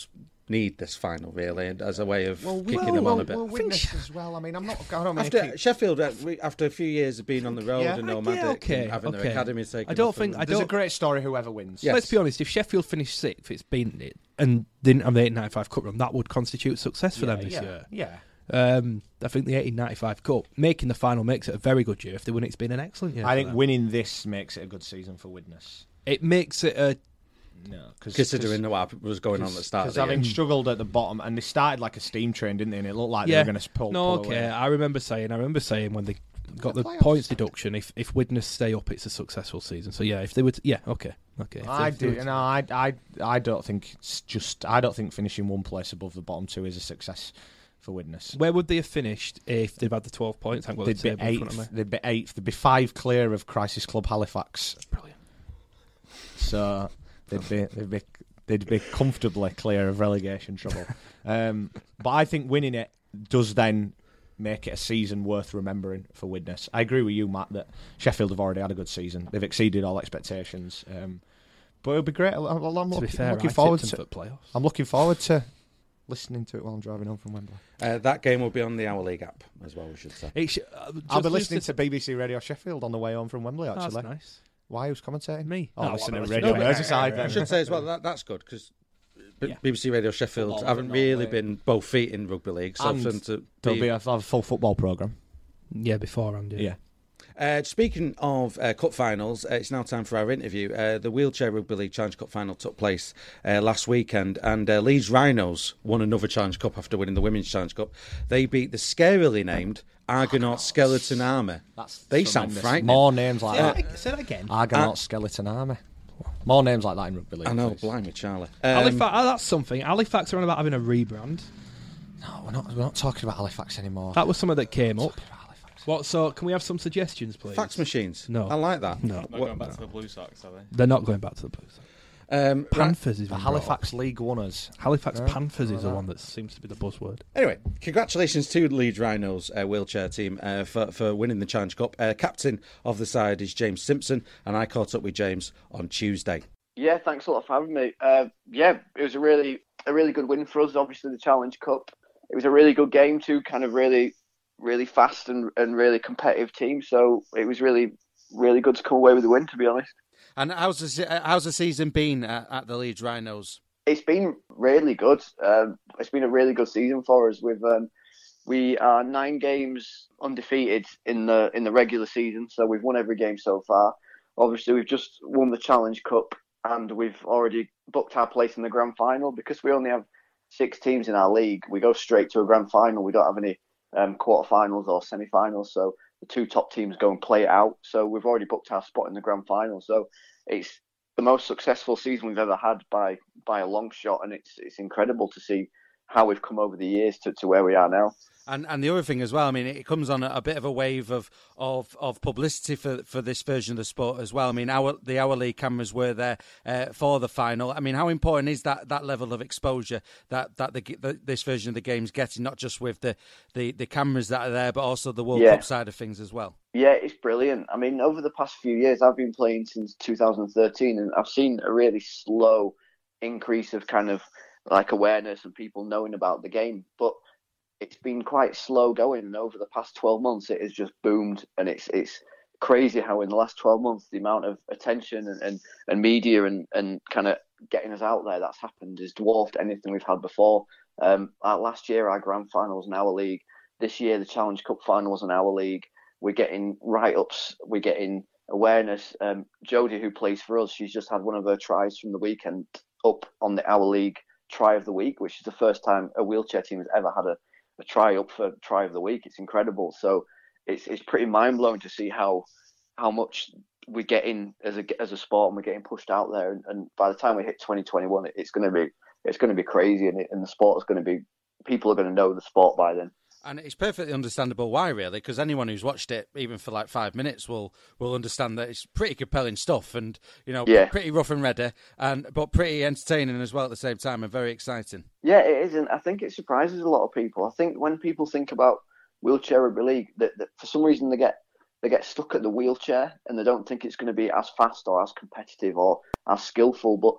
need this final, really, and as a way of Well, kicking well, them well, on a bit. well, Widnes as well. I mean, I'm not. I don't mean After keep- Sheffield, uh, we- after a few years of being on the road Yeah. and I- nomadic, yeah, okay, and having okay. their academy taken I don't off think- them, I There's a don't- great story. Whoever wins. Yes. Let's be honest, if Sheffield finished sixth, it's been it, and didn't have the eighteen ninety-five Cup run, that would constitute success for yeah, them this yeah, year. Yeah. Um, I think the eighteen ninety-five Cup, making the final makes it a very good year. If they win, it's been an excellent year. I for think them. winning this makes it a good season for Widnes. It makes it a No, cause, considering what was going on at the start of Because the having year. struggled at the bottom, and they started like a steam train, didn't they? And it looked like they yeah. were going to pull. No, pull okay. away. I remember saying. I remember saying when they got the playoffs. points deduction. If if Widnes stay up, it's a successful season. So yeah, if they would, yeah, okay, okay. If I they- if they do. would- No, I, I, I don't think it's just. I don't think finishing one place above the bottom two is a success for Widnes. Where would they have finished if they'd had the twelve points? I haven't got the They'd be table in front of eighth. me. They'd be eighth. They'd be five clear of Crisis Club Halifax. Brilliant. So they'd be they'd be they'd be comfortably clear of relegation trouble. um, but I think winning it does then make it a season worth remembering for Widnes. I agree with you, Matt, that Sheffield have already had a good season. They've exceeded all expectations. Um, but it'll be great. I'm, I'm, To be looking, fair, I'm looking I forward tipped to. them for playoffs. I'm looking forward to listening to it while I'm driving home from Wembley. Uh, that game will be on the Our League app as well, we should say. It sh- uh, I'll just- be just listening to- to B B C Radio Sheffield on the way home from Wembley. Oh, Actually, that's nice. why? Who's commentating? Me. Oh, No, listen I'm to listening Radio to it. Merseyside I then. should say as well that that's good because Yeah. B B C Radio Sheffield Football haven't and really all, been both feet in rugby league, so And for them to There'll be- be a, a full football programme. Yeah, beforehand. Yeah. Yeah. Uh, speaking of uh, cup finals, uh, it's now time for our interview. Uh, the Wheelchair Rugby League Challenge Cup final took place uh, last weekend, and uh, Leeds Rhinos won another Challenge Cup after winning the Women's Challenge Cup. They beat the scarily named Argonaut Skeleton Army. That's They sound tremendous. frightening. More names like Say that. that, say that again. Argonaut Uh, Skeleton Army. More names like that in rugby league. I know, please. blimey, Charlie. Um, Halifax, oh, that's something. Halifax are on about having a rebrand. No, we're not. We're not talking about Halifax anymore. That was something that came up. Talking about Halifax. What? So, can we have some suggestions, please? fax machines. No. I like that. No. Not What- going back to the Blue Sox, are they? They're not going back to the Blues. Um, Panthers is The been Halifax League Owners. brought up. Halifax No, Panthers not is the that. one that seems to be the buzzword. Anyway, congratulations to Leeds Rhinos uh, wheelchair team uh, for, for winning the Challenge Cup. Uh, captain of the side is James Simpson, and I caught up with James on Tuesday. Yeah, thanks a lot for having me. Uh, yeah, it was a really a really good win for us. Obviously, the Challenge Cup. It was a really good game too. Kind of really, really fast and, and really competitive team. So it was really, really good to come away with the win. To be honest, And how's the se- how's the season been at, at the Leeds Rhinos? it's been really good. Um, it's been a really good season for us. We've um, we are nine games undefeated in the in the regular season. So we've won every game so far. Obviously, we've just won the Challenge Cup. And we've already booked our place in the grand final. Because we only have six teams in our league, we go straight to a grand final. We don't have any um, quarterfinals or semi-finals, so the two top teams go and play it out. So we've already booked our spot in the grand final. So it's the most successful season we've ever had by by a long shot, and it's it's incredible to see how we've come over the years to, to where we are now. And and the other thing as well, I mean, it comes on a, a bit of a wave of, of, of publicity for, for this version of the sport as well. I mean, our the Our League cameras were there uh, for the final. I mean, how important is that, that level of exposure that that the, the, this version of the game's getting, not just with the, the, the cameras that are there, but also the World Yeah. Cup side of things as well? Yeah, it's brilliant. I mean, over the past few years, I've been playing since two thousand thirteen, and I've seen a really slow increase of kind of like awareness and people knowing about the game. But it's been quite slow going, and over the past twelve months, it has just boomed, and it's it's crazy how in the last twelve months, the amount of attention and, and, and media and, and kind of getting us out there that's happened has dwarfed anything we've had before. Um, our, last year, our grand final was in Our League. This year, the Challenge Cup final was in Our League. We're getting write-ups, we're getting awareness. Um, Jodie, who plays for us, she's just had one of her tries from the weekend up on the Our League try of the week, which is the first time a wheelchair team has ever had a, a try up for try of the week. It's incredible. So it's it's pretty mind-blowing to see how how much we're getting as a as a sport, and we're getting pushed out there. And, and by the time we hit twenty twenty-one, it, it's going to be it's going to be crazy, and, it, and the sport is going to be people are going to know the sport by then. And it's perfectly understandable why, really, because anyone who's watched it, even for like five minutes, will will understand that it's pretty compelling stuff, and you know, Yeah. pretty rough and ready, and but pretty entertaining as well at the same time, and very exciting. Yeah, it is, and I think it surprises a lot of people. I think when people think about wheelchair rugby league, that, that for some reason they get they get stuck at the wheelchair, and they don't think it's going to be as fast or as competitive or as skillful. But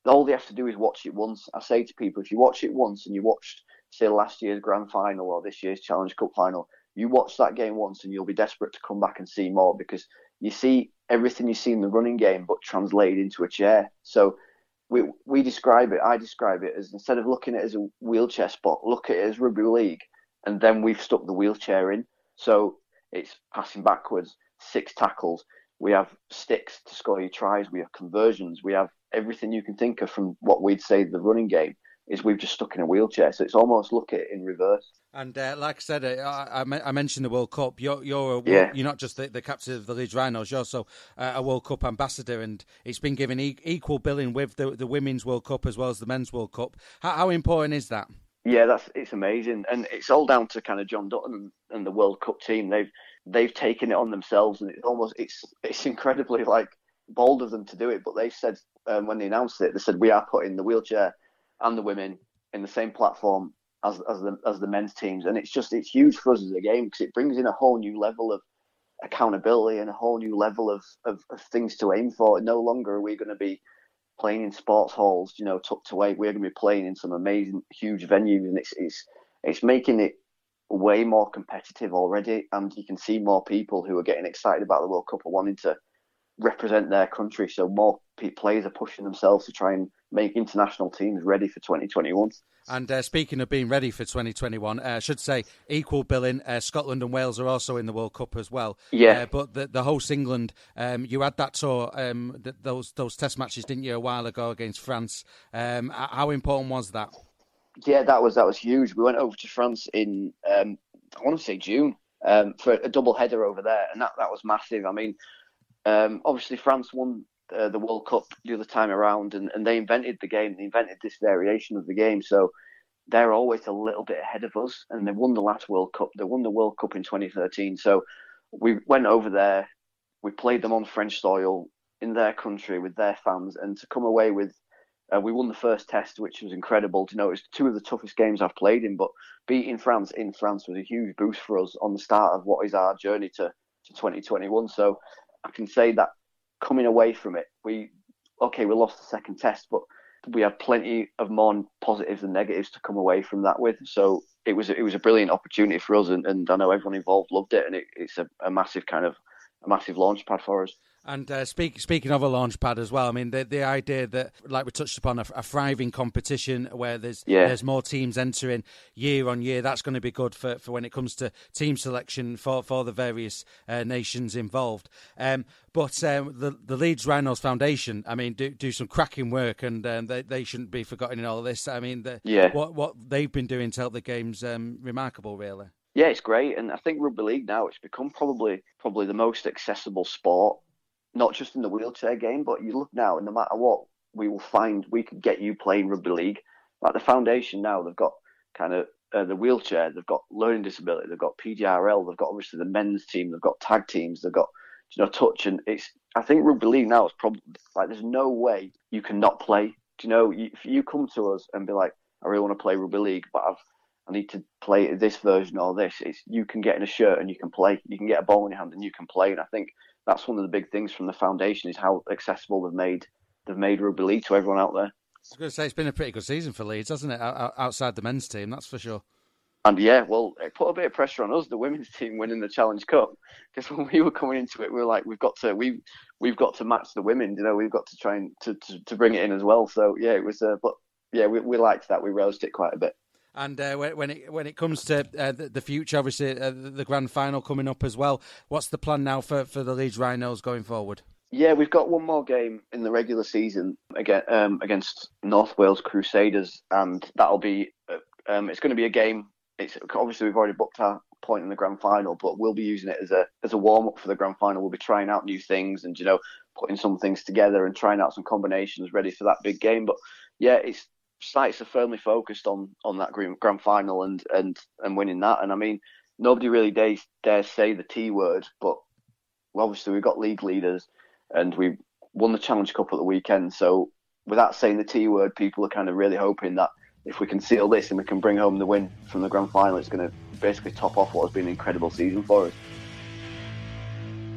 all they have to do is watch it once. I say to people, if you watch it once and you watched, say, last year's grand final or this year's Challenge Cup final, you watch that game once and you'll be desperate to come back and see more, because you see everything you see in the running game but translated into a chair. So we we describe it, I describe it as, instead of looking at it as a wheelchair sport, look at it as rugby league, and then we've stuck the wheelchair in. So it's passing backwards, six tackles, we have sticks to score your tries, we have conversions, we have everything you can think of from what we'd say the running game is we've just stuck in a wheelchair. So it's almost look at it in reverse. And uh, like I said, uh, I, I mentioned the World Cup. You're you're, a, yeah. you're not just the, the captain of the Leeds Rhinos, you're also uh, a World Cup ambassador, and it's been given e- equal billing with the, the Women's World Cup as well as the Men's World Cup. How, how important is that? Yeah, that's it's amazing, and it's all down to kind of John Dutton and, and the World Cup team. They've they've taken it on themselves, and it's almost it's it's incredibly like bold of them to do it. But they said um, when they announced it, they said we are putting the wheelchair and the women in the same platform as as the as the men's teams, and it's just it's huge for us as a game, because it brings in a whole new level of accountability and a whole new level of, of, of things to aim for. No longer are we going to be playing in sports halls, you know, tucked away. We're going to be playing in some amazing, huge venues, and it's it's it's making it way more competitive already. And you can see more people who are getting excited about the World Cup and wanting to represent their country. So more players are pushing themselves to try and make international teams ready for twenty twenty-one. And uh, speaking of being ready for twenty twenty-one, uh, I should say equal billing. Uh, Scotland and Wales are also in the World Cup as well. Yeah. Uh, but the, the host England, um, you had that tour, um, th- those those test matches, didn't you, a while ago against France? Um, how important was that? Yeah, that was that was huge. We went over to France in um, I want to say June um, for a double header over there, and that, that was massive. I mean, um, obviously France won Uh, the World Cup the other time around, and, and they invented the game. They invented this variation of the game, so they're always a little bit ahead of us. And they won the last World Cup. They won the World Cup in twenty thirteen. So we went over there. We played them on French soil in their country with their fans, and to come away with, uh, we won the first test, which was incredible. You know, it was two of the toughest games I've played in, but beating France in France was a huge boost for us on the start of what is our journey to, to twenty twenty-one. So I can say that coming away from it, we okay, we lost the second test, but we had plenty of more positives than negatives to come away from that with. So it was it was a brilliant opportunity for us, and, and I know everyone involved loved it, and it, it's a, a massive kind of a massive launch pad for us. And uh, speak, speaking of a launch pad as well, I mean, the the idea that, like we touched upon, a, a thriving competition where there's yeah. there's more teams entering year on year, that's going to be good for, for when it comes to team selection for, for the various uh, nations involved. Um, but um, the the Leeds Rhinos Foundation, I mean, do do some cracking work, and um, they they shouldn't be forgotten in all of this. I mean, the, yeah. what what they've been doing to help the games, um, remarkable, really. Yeah, it's great, and I think rugby league now it's become probably probably the most accessible sport. Not just in the wheelchair game, but you look now, and no matter what, we will find we could get you playing rugby league. Like the foundation now, they've got kind of uh, the wheelchair, they've got learning disability, they've got P G R L, they've got obviously the men's team, they've got tag teams, they've got, you know, touch, and it's. I think rugby league now is probably like there's no way you can not play. Do you know? You, if you come to us and be like, I really want to play rugby league, but I've I need to play this version or this. It's you can get in a shirt and you can play. You can get a ball in your hand and you can play. And I think that's one of the big things from the foundation is how accessible they've made they've made rugby league to everyone out there. I was going to say it's been a pretty good season for Leeds, hasn't it? Outside the men's team, that's for sure. And yeah, well, it put a bit of pressure on us, the women's team winning the Challenge Cup, because when we were coming into it, we were like, we've got to we we've got to match the women. You know, we've got to try and to, to, to bring it in as well. So yeah, it was. Uh, but yeah, we we liked that. We relished it quite a bit. And uh, when it when it comes to uh, the future, obviously uh, the grand final coming up as well. What's the plan now for, for the Leeds Rhinos going forward? Yeah, we've got one more game in the regular season again um, against North Wales Crusaders, and that'll be uh, um, it's going to be a game. It's obviously we've already booked our point in the grand final, but we'll be using it as a as a warm up for the grand final. We'll be trying out new things and you know putting some things together and trying out some combinations ready for that big game. But yeah, it's. Sights are firmly focused on on that grand final and, and, and winning that. And I mean, nobody really dares, dares say the T word, but obviously we've got league leaders and we won the Challenge Cup at the weekend. So without saying the T word, people are kind of really hoping that if we can seal this and we can bring home the win from the grand final, it's going to basically top off what has been an incredible season for us.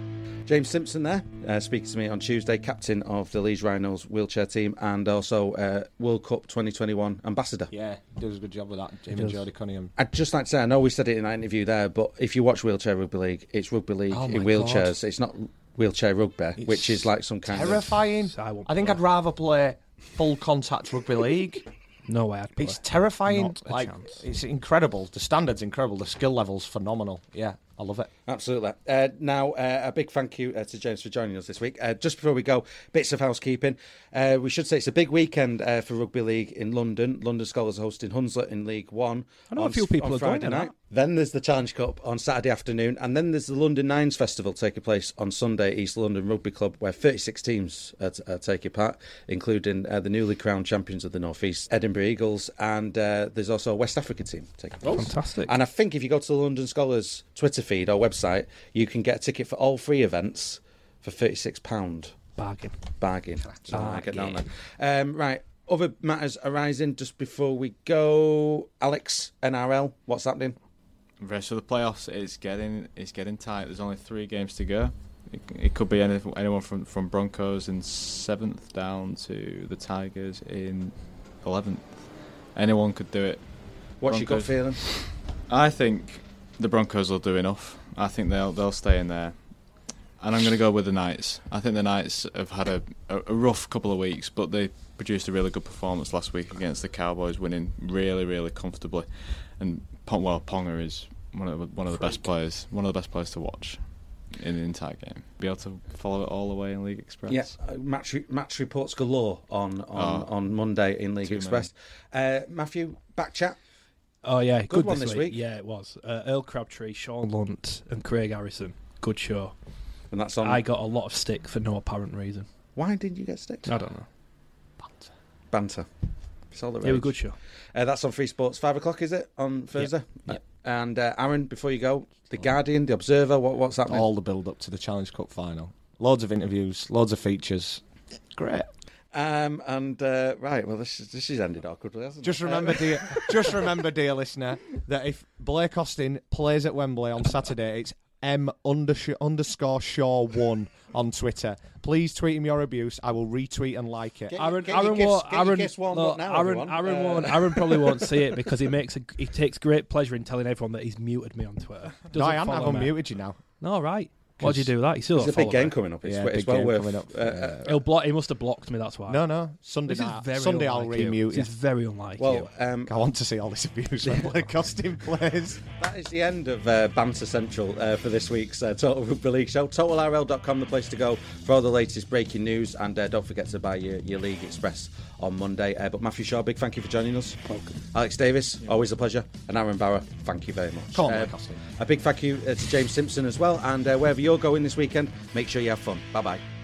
James Simpson there, uh, speaking to me on Tuesday, captain of the Leeds Rhinos wheelchair team and also uh, World Cup twenty twenty-one ambassador. Yeah, he does a good job with that, Jamie Jody Cunningham. I'd just like to say, I know we said it in that interview there, but if you watch Wheelchair Rugby League, it's rugby league Oh in my wheelchairs. God. It's not wheelchair rugby, It's which is like some kind terrifying. So I won't I think play. I'd rather play full contact rugby league. No way I'd play. It's terrifying. Not a like chance. it's incredible. The standard's incredible. The skill level's phenomenal. Yeah, I love it. Absolutely. Uh, now, uh, a big thank you uh, to James for joining us this week. Uh, just before we go, bits of housekeeping. Uh, we should say it's a big weekend uh, for Rugby League in London. London Scholars are hosting Hunslet in League One. I know on, a few people on are going Friday to night. that. Then there's the Challenge Cup on Saturday afternoon, and then there's the London Nines Festival taking place on Sunday, East London Rugby Club, where thirty-six teams are, t- are taking part, including uh, the newly crowned champions of the North East, Edinburgh Eagles, and uh, there's also a West Africa team taking place. Fantastic. And I think if you go to the London Scholars Twitter feed or website, you can get a ticket for all three events for thirty-six pounds. Bargain. Bargain. So I get down Bargain. there. Um, right. Other matters arising just before we go. Alex, N R L, what's happening? Rest of the playoffs is getting it's getting tight. There's only three games to go. It, it could be any, anyone from, from Broncos in seventh down to the Tigers in eleventh. Anyone could do it. What's your gut Broncos. feeling? I think the Broncos will do enough. I think they'll they'll stay in there. And I'm going to go with the Knights. I think the Knights have had a, a, a rough couple of weeks, but they produced a really good performance last week against the Cowboys, winning really, really comfortably. And Pong, well, Ponga is one of the, one of the best players, one of the best players to watch in the entire game. Be able to follow it all the way in League Express. Yeah, uh, match re- match reports galore on on, Oh, on Monday in League too Express. Uh, Matthew, back chat. Oh, yeah. Good, Good one this this week. week. Yeah, it was. Uh, Earl Crabtree, Sean Lunt, and Craig Harrison. Good show. And that's on. I got a lot of stick for no apparent reason. Why did you get stick? I don't know. Banter. It's all the It was a rage. good show. Uh, that's on Free Sports. Five o'clock, is it, on Thursday? Yep. Uh, and uh, Aaron, before you go, The Guardian, The Observer, what, what's happening? All the build up to the Challenge Cup final. Loads of interviews, loads of features. Great. Um, and, uh, right, well, this, is, this has ended awkwardly, hasn't Just it? remember, dear, just remember, dear listener, that if Blake Austin plays at Wembley on Saturday, it's M undersh- underscore Shaw one on Twitter. Please tweet him your abuse. I will retweet and like it. Get- Aaron, get your Aaron, gifts- won't, get your Aaron, gifts warmed look, up now, Aaron, everyone. Aaron, Uh, won't, Aaron probably won't see it because he makes a, he takes great pleasure in telling everyone that he's muted me on Twitter. No, Doesn't I haven't. follow I've me. unmuted you now. No, right. Why'd you do that? You still There's a don't big follow game me. coming up. It's, Yeah, it's big well game worth... coming up. uh, uh, He'll block. He must have blocked me. That's why. No, no. Sunday This is night. very Sunday I'll unlike you. remute This you. is very unlike well, you. um, I want to see all this abuse when Blake Austin plays. that is the end of uh, Banter Central uh, for this week's uh, Total Rugby League show. total r l dot com, the place to go for all the latest breaking news. And uh, don't forget to buy your, your League Express on Monday. Uh, but Matthew Shaw, big thank you for joining us. Welcome. Alex Davis, always a pleasure. And Aaron Barrow, thank you very much. Come on, Uh, Blake Austin. a big thank you uh, to James Simpson as well. And uh, wherever you're going this weekend, make sure you have fun. Bye-bye.